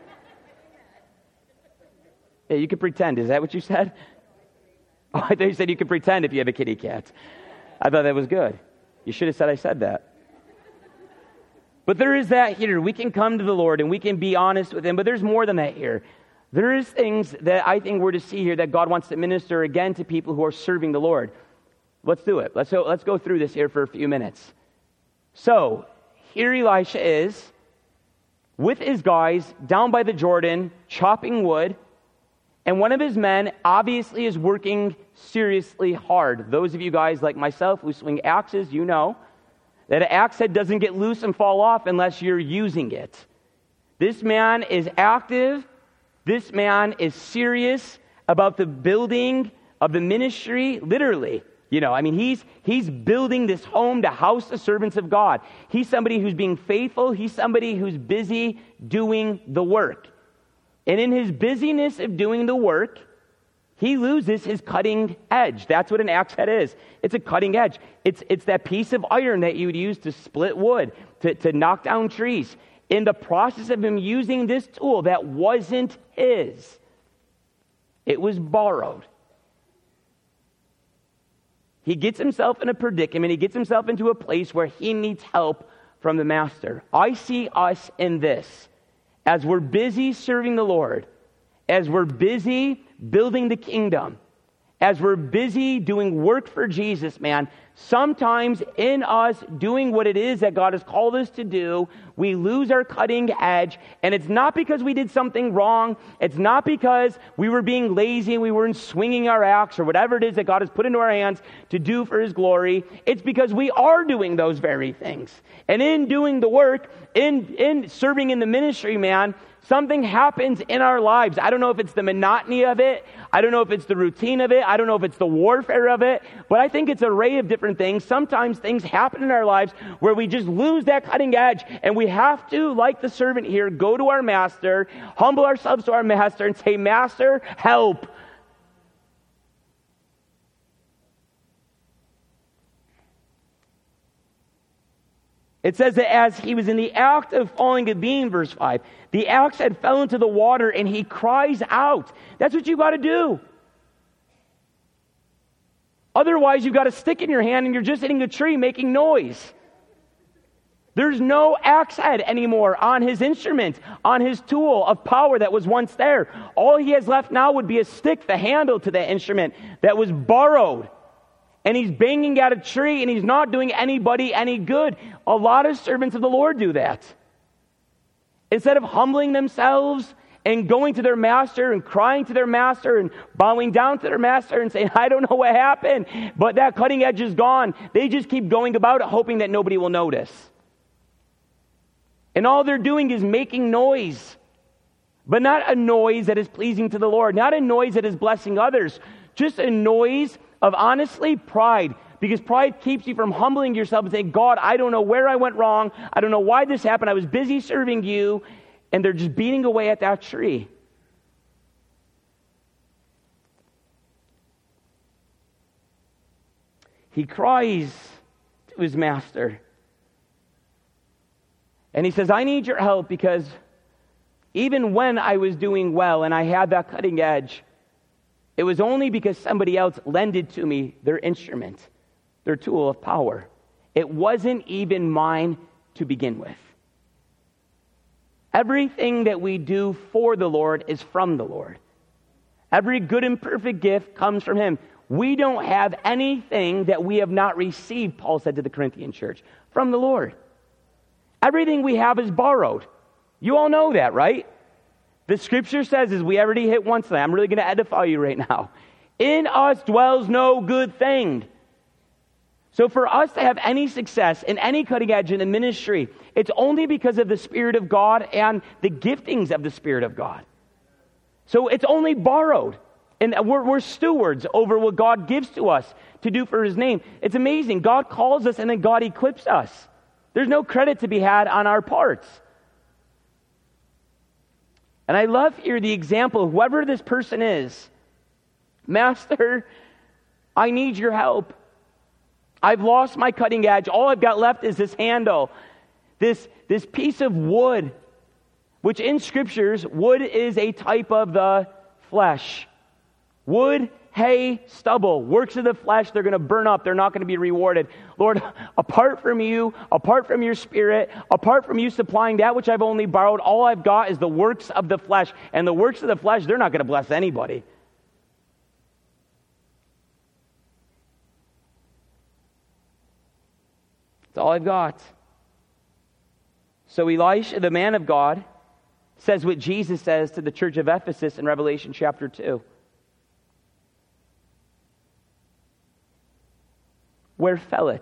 Yeah, you can pretend. Is that what you said? Oh, I thought you said you can pretend if you have a kitty cat. I thought that was good. You should have said I said that. But there is that here. We can come to the Lord and we can be honest with him, but there's more than that here. There is things that I think we're to see here that God wants to minister again to people who are serving the Lord. Let's do it. Let's go through this here for a few minutes. So, here Elisha is with his guys down by the Jordan chopping wood, and one of his men obviously is working seriously hard. Those of you guys like myself who swing axes, you know that an axe head doesn't get loose and fall off unless you're using it. This man is active. This man is serious about the building of the ministry, literally. You know, I mean, he's building this home to house the servants of God. He's somebody who's being faithful. He's somebody who's busy doing the work. And in his busyness of doing the work, he loses his cutting edge. That's what an axe head is. It's a cutting edge. It's that piece of iron that you would use to split wood, to knock down trees. In the process of him using this tool that wasn't his, it was borrowed. He gets himself in a predicament. He gets himself into a place where he needs help from the master. I see us in this. As we're busy serving the Lord, as we're busy building the kingdom, as we're busy doing work for Jesus, man, sometimes in us doing what it is that God has called us to do, we lose our cutting edge. And it's not because we did something wrong. It's not because we were being lazy and we weren't swinging our axe or whatever it is that God has put into our hands to do for His glory. It's because we are doing those very things. And in doing the work, in serving in the ministry, man, something happens in our lives. I don't know if it's the monotony of it. I don't know if it's the routine of it. I don't know if it's the warfare of it. But I think it's an array of different things. Sometimes things happen in our lives where we just lose that cutting edge. And we have to, like the servant here, go to our master, humble ourselves to our master and say, Master, help. It says that as he was in the act of falling a beam, verse 5, the axe head fell into the water and he cries out. That's what you got to do. Otherwise, you've got a stick in your hand and you're just hitting a tree making noise. There's no axe head anymore on his instrument, on his tool of power that was once there. All he has left now would be a stick, the handle to that instrument that was borrowed. And he's banging at a tree and he's not doing anybody any good. A lot of servants of the Lord do that. Instead of humbling themselves and going to their master and crying to their master and bowing down to their master and saying, I don't know what happened, but that cutting edge is gone. They just keep going about it hoping that nobody will notice. And all they're doing is making noise. But not a noise that is pleasing to the Lord. Not a noise that is blessing others. Just a noise of honestly pride, because pride keeps you from humbling yourself and saying, God, I don't know where I went wrong. I don't know why this happened. I was busy serving you. And they're just beating away at that tree. He cries to his master. And he says, I need your help because even when I was doing well and I had that cutting edge, it was only because somebody else lended to me their instrument, their tool of power. It wasn't even mine to begin with. Everything that we do for the Lord is from the Lord. Every good and perfect gift comes from Him. We don't have anything that we have not received, Paul said to the Corinthian church, from the Lord. Everything we have is borrowed. You all know that, right? The scripture says, as we already hit once tonight, I'm really going to edify you right now. In us dwells no good thing. So for us to have any success in any cutting edge in the ministry, it's only because of the Spirit of God and the giftings of the Spirit of God. So it's only borrowed. And we're stewards over what God gives to us to do for His name. It's amazing. God calls us and then God equips us. There's no credit to be had on our parts. And I love here the example of whoever this person is. Master, I need your help. I've lost my cutting edge. All I've got left is this handle, this piece of wood, which in scriptures, wood is a type of the flesh. Wood, hay, stubble, works of the flesh, they're going to burn up. They're not going to be rewarded. Lord, apart from you, apart from your Spirit, apart from you supplying that which I've only borrowed, all I've got is the works of the flesh. And the works of the flesh, they're not going to bless anybody. That's all I've got. So Elisha, the man of God, says what Jesus says to the church of Ephesus in Revelation chapter 2. Where fell it?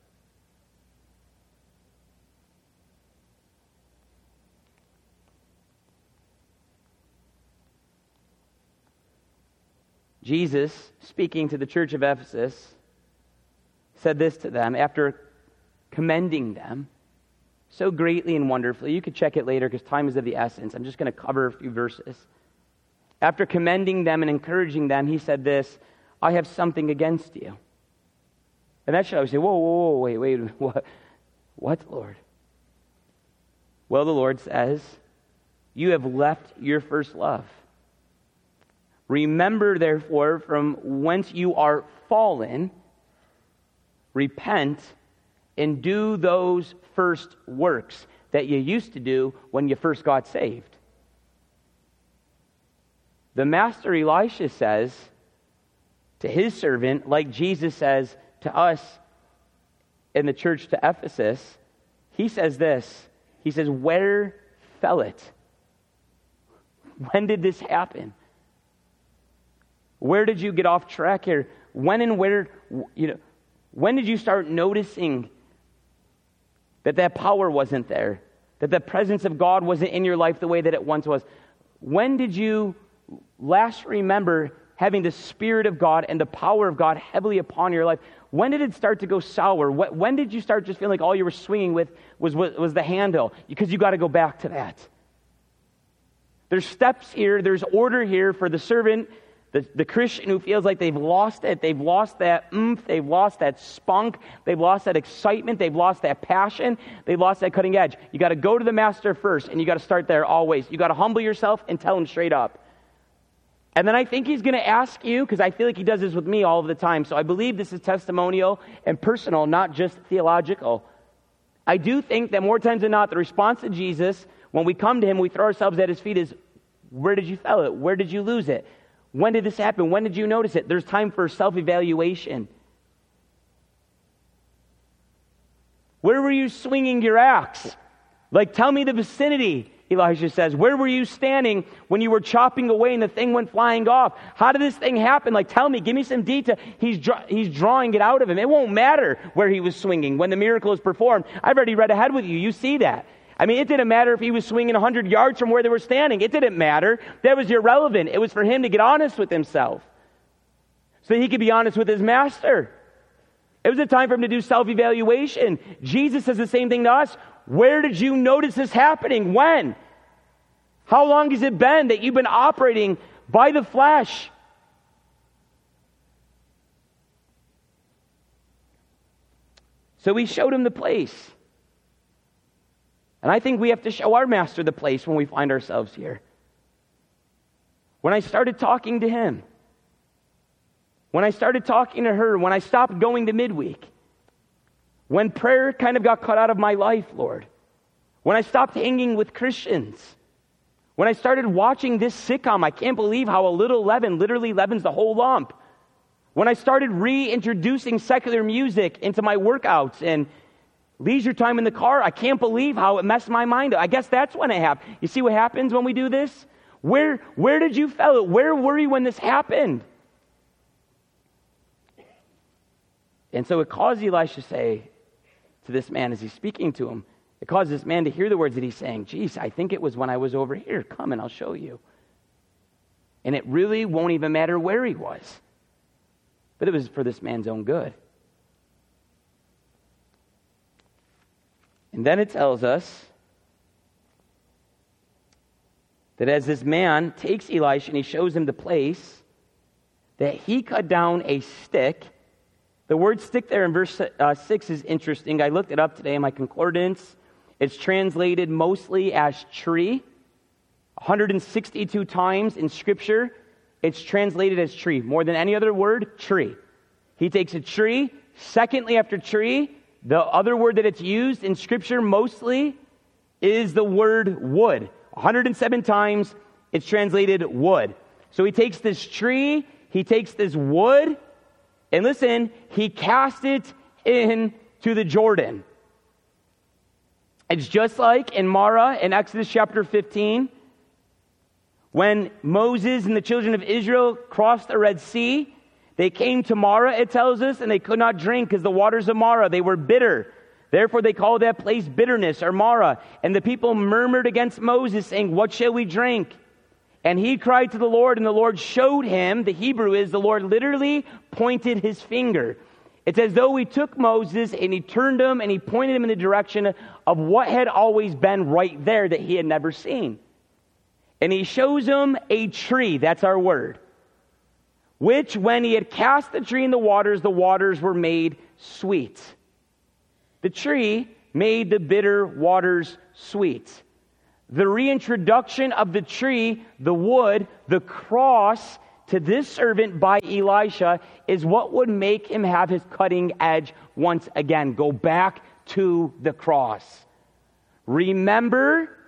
Jesus, speaking to the church of Ephesus, said this to them after commending them so greatly and wonderfully. You could check it later because time is of the essence. I'm just going to cover a few verses. After commending them and encouraging them, he said this, I have something against you. And that should always say, whoa, wait, what, Lord? Well, the Lord says, you have left your first love. Remember, therefore, from whence you are fallen, repent, and do those first works that you used to do when you first got saved. The master Elisha says to his servant, like Jesus says to us in the church to Ephesus, he says this, he says, where fell it? When did this happen? Where did you get off track here? When and where, when did you start noticing that power wasn't there? That the presence of God wasn't in your life the way that it once was? When did you last remember having the Spirit of God and the power of God heavily upon your life? When did it start to go sour? When did you start just feeling like all you were swinging with was the handle? Because you got to go back to that. There's steps here, there's order here for the servant, the Christian who feels like they've lost it. They've lost that oomph, they've lost that spunk, they've lost that excitement, they've lost that passion, they've lost that cutting edge. You got to go to the master first, and you got to start there always. You got to humble yourself and tell him straight up. And then I think he's going to ask you, because I feel like he does this with me all of the time, so I believe this is testimonial and personal, not just theological. I do think that more times than not, the response to Jesus, when we come to him, we throw ourselves at his feet, is, where did you fail it? Where did you lose it? When did this happen? When did you notice it? There's time for self-evaluation. Where were you swinging your axe? Like, tell me the vicinity, Elijah says. Where were you standing when you were chopping away and the thing went flying off? How did this thing happen? Like, tell me, give me some detail. He's drawing it out of him. It won't matter where he was swinging when the miracle is performed. I've already read ahead with you. You see that. I mean, it didn't matter if he was swinging 100 yards from where they were standing. It didn't matter. That was irrelevant. It was for him to get honest with himself so he could be honest with his master. It was a time for him to do self-evaluation. Jesus says the same thing to us. Where did you notice this happening? When? How long has it been that you've been operating by the flesh? So we showed him the place. And I think we have to show our master the place when we find ourselves here. When I started talking to him, when I started talking to her, when I stopped going to midweek, when prayer kind of got cut out of my life, Lord, when I stopped hanging with Christians, when I started watching this sitcom, I can't believe how a little leaven literally leavens the whole lump. When I started reintroducing secular music into my workouts and leisure time in the car, I can't believe how it messed my mind up. I guess that's when it happened. You see what happens when we do this? Where did you feel it? Where were you when this happened? And so it caused Elisha to say to this man as he's speaking to him, it caused this man to hear the words that he's saying, geez, I think it was when I was over here. Come and I'll show you. And it really won't even matter where he was. But it was for this man's own good. And then it tells us that as this man takes Elisha and he shows him the place, that he cut down a stick. The word stick there in verse 6 is interesting. I looked it up today in my concordance. It's translated mostly as tree. 162 times in Scripture, it's translated as tree. More than any other word, tree. He takes a tree. Secondly, after tree, the other word that it's used in Scripture mostly is the word wood. 107 times it's translated wood. So he takes this tree, he takes this wood, and listen, he cast it into the Jordan. It's just like in Marah in Exodus chapter 15, when Moses and the children of Israel crossed the Red Sea. They came to Marah, it tells us, and they could not drink because the waters of Marah, they were bitter. Therefore they called that place bitterness, or Marah. And the people murmured against Moses, saying, what shall we drink? And he cried to the Lord, and the Lord showed him, the Hebrew is, the Lord literally pointed his finger. It's as though he took Moses and he turned him and he pointed him in the direction of what had always been right there that he had never seen. And he shows him a tree, that's our word, which when he had cast the tree in the waters were made sweet. The tree made the bitter waters sweet. The reintroduction of the tree, the wood, the cross to this servant by Elisha is what would make him have his cutting edge once again. Go back to the cross. Remember,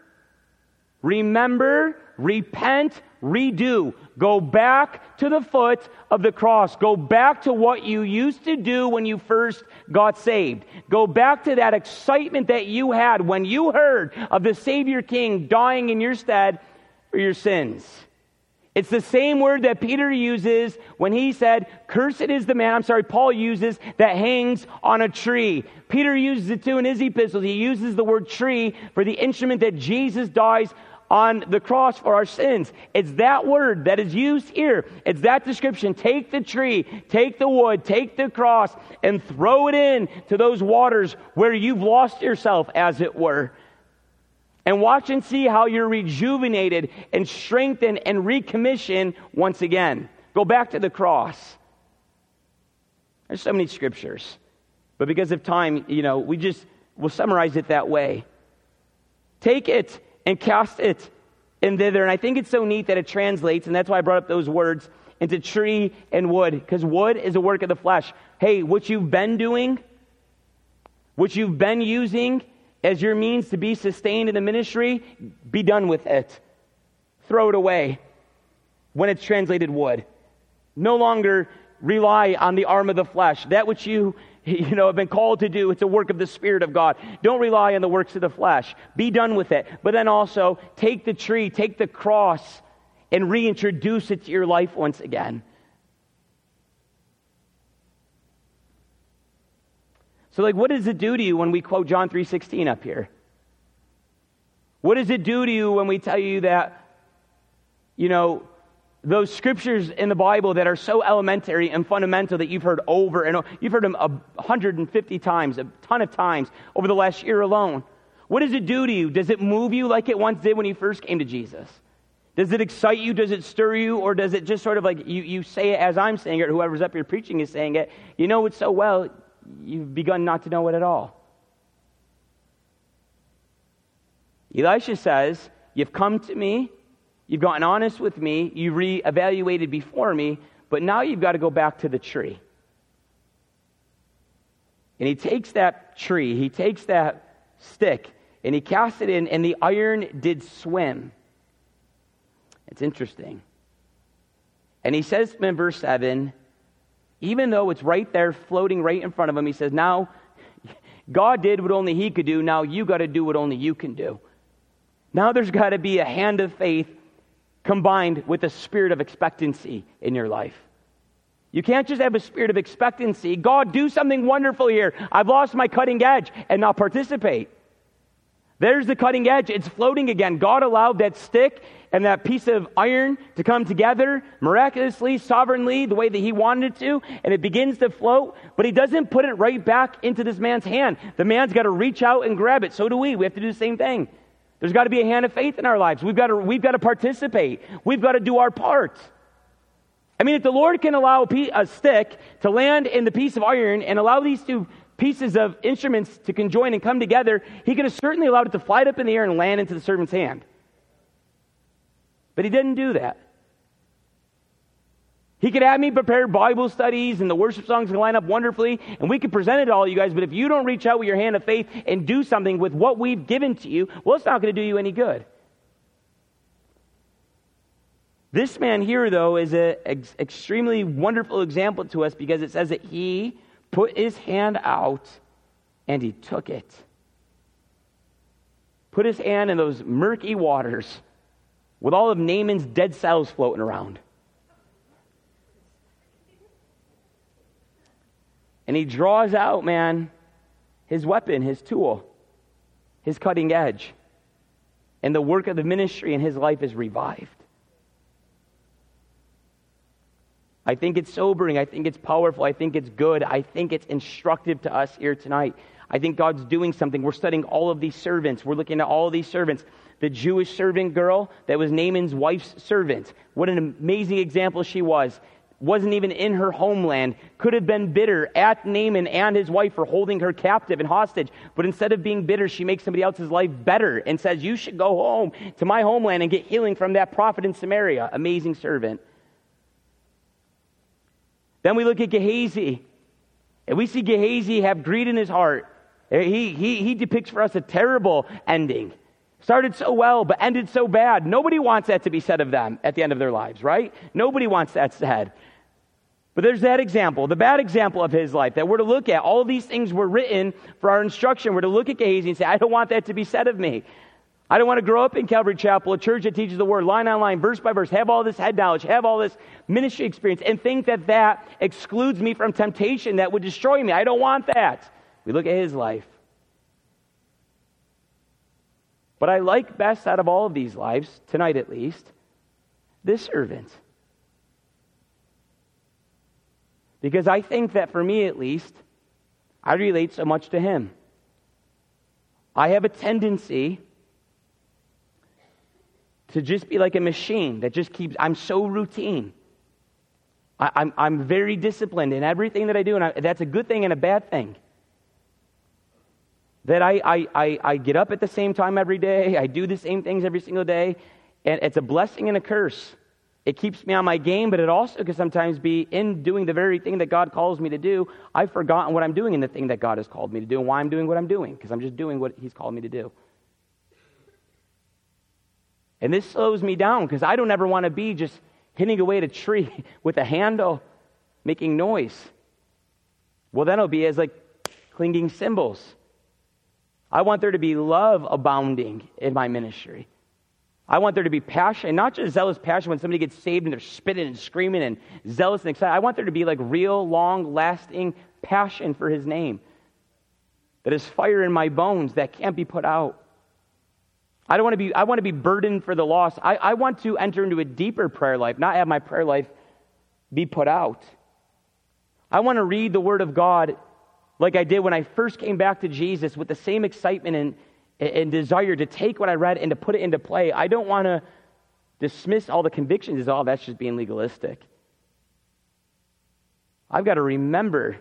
repent, redo. Go back to the foot of the cross. Go back to what you used to do when you first got saved. Go back to that excitement that you had when you heard of the Savior King dying in your stead for your sins. It's the same word that Peter uses when he said, cursed is the man, Paul uses, that hangs on a tree. Peter uses it too in his epistles. He uses the word tree for the instrument that Jesus dies on the cross for our sins. It's that word that is used here. It's that description. Take the tree, take the wood, take the cross, and throw it in to those waters where you've lost yourself, as it were. And watch and see how you're rejuvenated and strengthened and recommissioned once again. Go back to the cross. There's so many scriptures. But because of time, we'll summarize it that way. Take it and cast it in thither. And I think it's so neat that it translates, and that's why I brought up those words, into tree and wood. Because wood is a work of the flesh. Hey, what you've been doing, what you've been using as your means to be sustained in the ministry, be done with it. Throw it away when it's translated wood. No longer rely on the arm of the flesh. That which you have been called to do, it's a work of the Spirit of God. Don't rely on the works of the flesh. Be done with it. But then also, take the tree, take the cross, and reintroduce it to your life once again. So what does it do to you when we quote John 3:16 up here? What does it do to you when we tell you that, those scriptures in the Bible that are so elementary and fundamental that you've heard over and over, you've heard them 150 times, a ton of times over the last year alone. What does it do to you? Does it move you like it once did when you first came to Jesus? Does it excite you? Does it stir you? Or does it just sort of you say it as I'm saying it, or whoever's up here preaching is saying it, you know it so well, you've begun not to know it at all. Elisha says, you've come to me, you've gotten honest with me, you've re-evaluated before me, but now you've got to go back to the tree. And he takes that tree, he takes that stick, and he casts it in, and the iron did swim. It's interesting. And he says in verse 7, even though it's right there floating right in front of him, he says, now God did what only he could do, now you got to do what only you can do. Now there's got to be a hand of faith combined with a spirit of expectancy in your life. You can't just have a spirit of expectancy. God, do something wonderful here. I've lost my cutting edge, and not participate. There's the cutting edge. It's floating again. God allowed that stick and that piece of iron to come together miraculously, sovereignly, the way that he wanted it to, and it begins to float, but he doesn't put it right back into this man's hand. The man's got to reach out and grab it. So do we. We have to do the same thing. There's got to be a hand of faith in our lives. We've got to participate. We've got to do our part. I mean, if the Lord can allow a stick to land in the piece of iron and allow these two pieces of instruments to conjoin and come together, he could have certainly allowed it to fly up in the air and land into the servant's hand. But he didn't do that. He could have me prepare Bible studies and the worship songs can line up wonderfully, and we could present it to all you guys, but if you don't reach out with your hand of faith and do something with what we've given to you, well, it's not going to do you any good. This man here, though, is an extremely wonderful example to us because it says that he put his hand out and he took it. Put his hand in those murky waters with all of Naaman's dead cells floating around. And he draws out, his weapon, his tool, his cutting edge. And the work of the ministry in his life is revived. I think it's sobering. I think it's powerful. I think it's good. I think it's instructive to us here tonight. I think God's doing something. We're studying all of these servants. We're looking at all of these servants. The Jewish servant girl that was Naaman's wife's servant. What an amazing example she was. Wasn't even in her homeland. Could have been bitter at Naaman and his wife for holding her captive and hostage. But instead of being bitter, she makes somebody else's life better and says, you should go home to my homeland and get healing from that prophet in Samaria. Amazing servant. Then we look at Gehazi. And we see Gehazi have greed in his heart. He depicts for us a terrible ending. Started so well, but ended so bad. Nobody wants that to be said of them at the end of their lives, right? Nobody wants that said. But there's that example, the bad example of his life that we're to look at. All of these things were written for our instruction. We're to look at Gehazi and say, I don't want that to be said of me. I don't want to grow up in Calvary Chapel, a church that teaches the word line on line, verse by verse, have all this head knowledge, have all this ministry experience, and think that that excludes me from temptation that would destroy me. I don't want that. We look at his life. But I like best out of all of these lives, tonight at least, this servant. Because I think that for me at least, I relate so much to him. I have a tendency to just be like a machine that just keeps, I'm so routine. I'm very disciplined in everything that I do, and that's a good thing and a bad thing. That I get up at the same time every day, I do the same things every single day, and it's a blessing and a curse. It keeps me on my game, but it also can sometimes be in doing the very thing that God calls me to do, I've forgotten what I'm doing in the thing that God has called me to do and why I'm doing what I'm doing, because I'm just doing what He's called me to do. And this slows me down, because I don't ever want to be just hitting away at a tree with a handle, making noise. Well, then it'll be as like clinging cymbals. I want there to be love abounding in my ministry. I want there to be passion, not just zealous passion when somebody gets saved and they're spitting and screaming and zealous and excited. I want there to be like real, long, lasting passion for His name. That is fire in my bones that can't be put out. I want to be burdened for the lost. I want to enter into a deeper prayer life, not have my prayer life be put out. I want to read the Word of God like I did when I first came back to Jesus, with the same excitement and desire to take what I read and to put it into play. I don't want to dismiss all the convictions as, oh, that's just being legalistic. I've got to remember.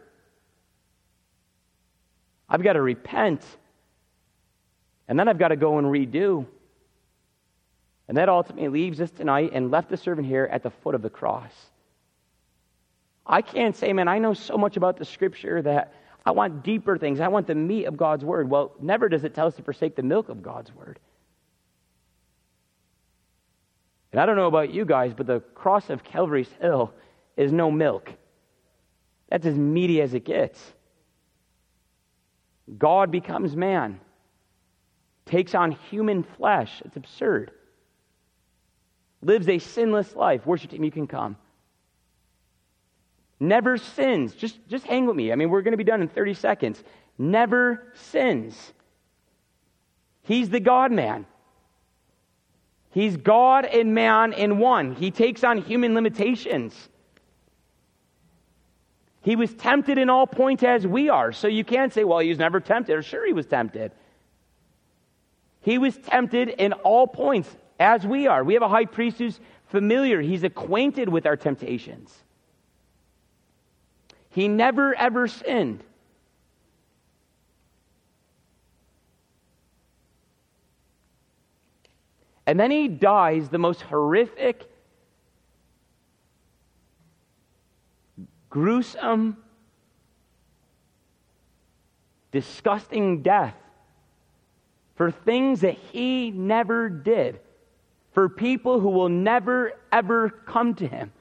I've got to repent. And then I've got to go and redo. And that ultimately leaves us tonight and left the servant here at the foot of the cross. I can't say, man, I know so much about the Scripture that I want deeper things. I want the meat of God's Word. Well, never does it tell us to forsake the milk of God's Word. And I don't know about you guys, but the cross of Calvary's Hill is no milk. That's as meaty as it gets. God becomes man. Takes on human flesh. It's absurd. Lives a sinless life. Worship team, you can come. Never sins. Just hang with me. I mean, we're going to be done in 30 seconds. Never sins. He's the God-man. He's God and man in one. He takes on human limitations. He was tempted in all points as we are. So you can't say, well, he was never tempted. Or sure, he was tempted. He was tempted in all points as we are. We have a high priest who's familiar. He's acquainted with our temptations. He never, ever sinned. And then he dies the most horrific, gruesome, disgusting death for things that he never did, for people who will never, ever come to him.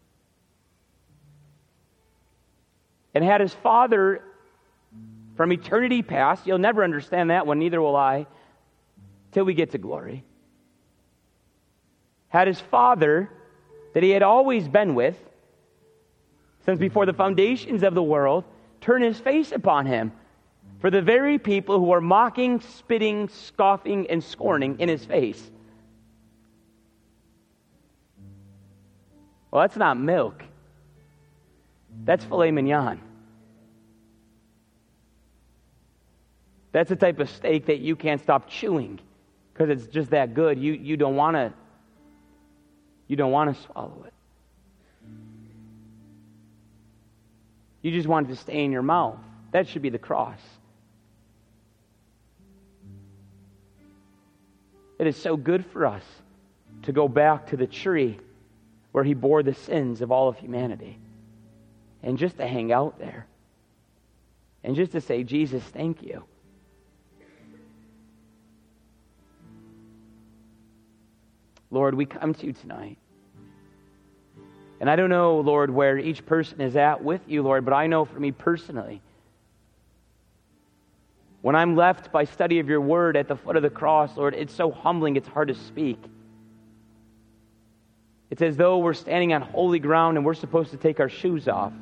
And had his Father from eternity past, you'll never understand that one, neither will I, till we get to glory. Had his Father that he had always been with, since before the foundations of the world, turn his face upon him for the very people who are mocking, spitting, scoffing, and scorning in his face. Well, that's not milk. That's filet mignon. That's the type of steak that you can't stop chewing because it's just that good. You don't want to swallow it. You just want it to stay in your mouth. That should be the cross. It is so good for us to go back to the tree where he bore the sins of all of humanity. And just to hang out there. And just to say, Jesus, thank you. Lord, we come to you tonight. And I don't know, Lord, where each person is at with you, Lord, but I know for me personally, when I'm left by study of your word at the foot of the cross, Lord, it's so humbling, it's hard to speak. It's as though we're standing on holy ground and we're supposed to take our shoes off.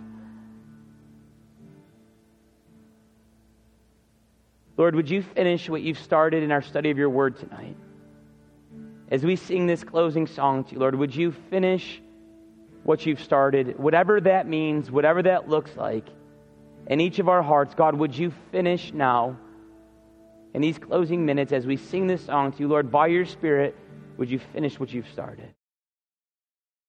Lord, would you finish what you've started in our study of your word tonight? As we sing this closing song to you, Lord, would you finish what you've started, whatever that means, whatever that looks like, in each of our hearts? God, would you finish now, in these closing minutes, as we sing this song to you, Lord, by your Spirit, would you finish what you've started?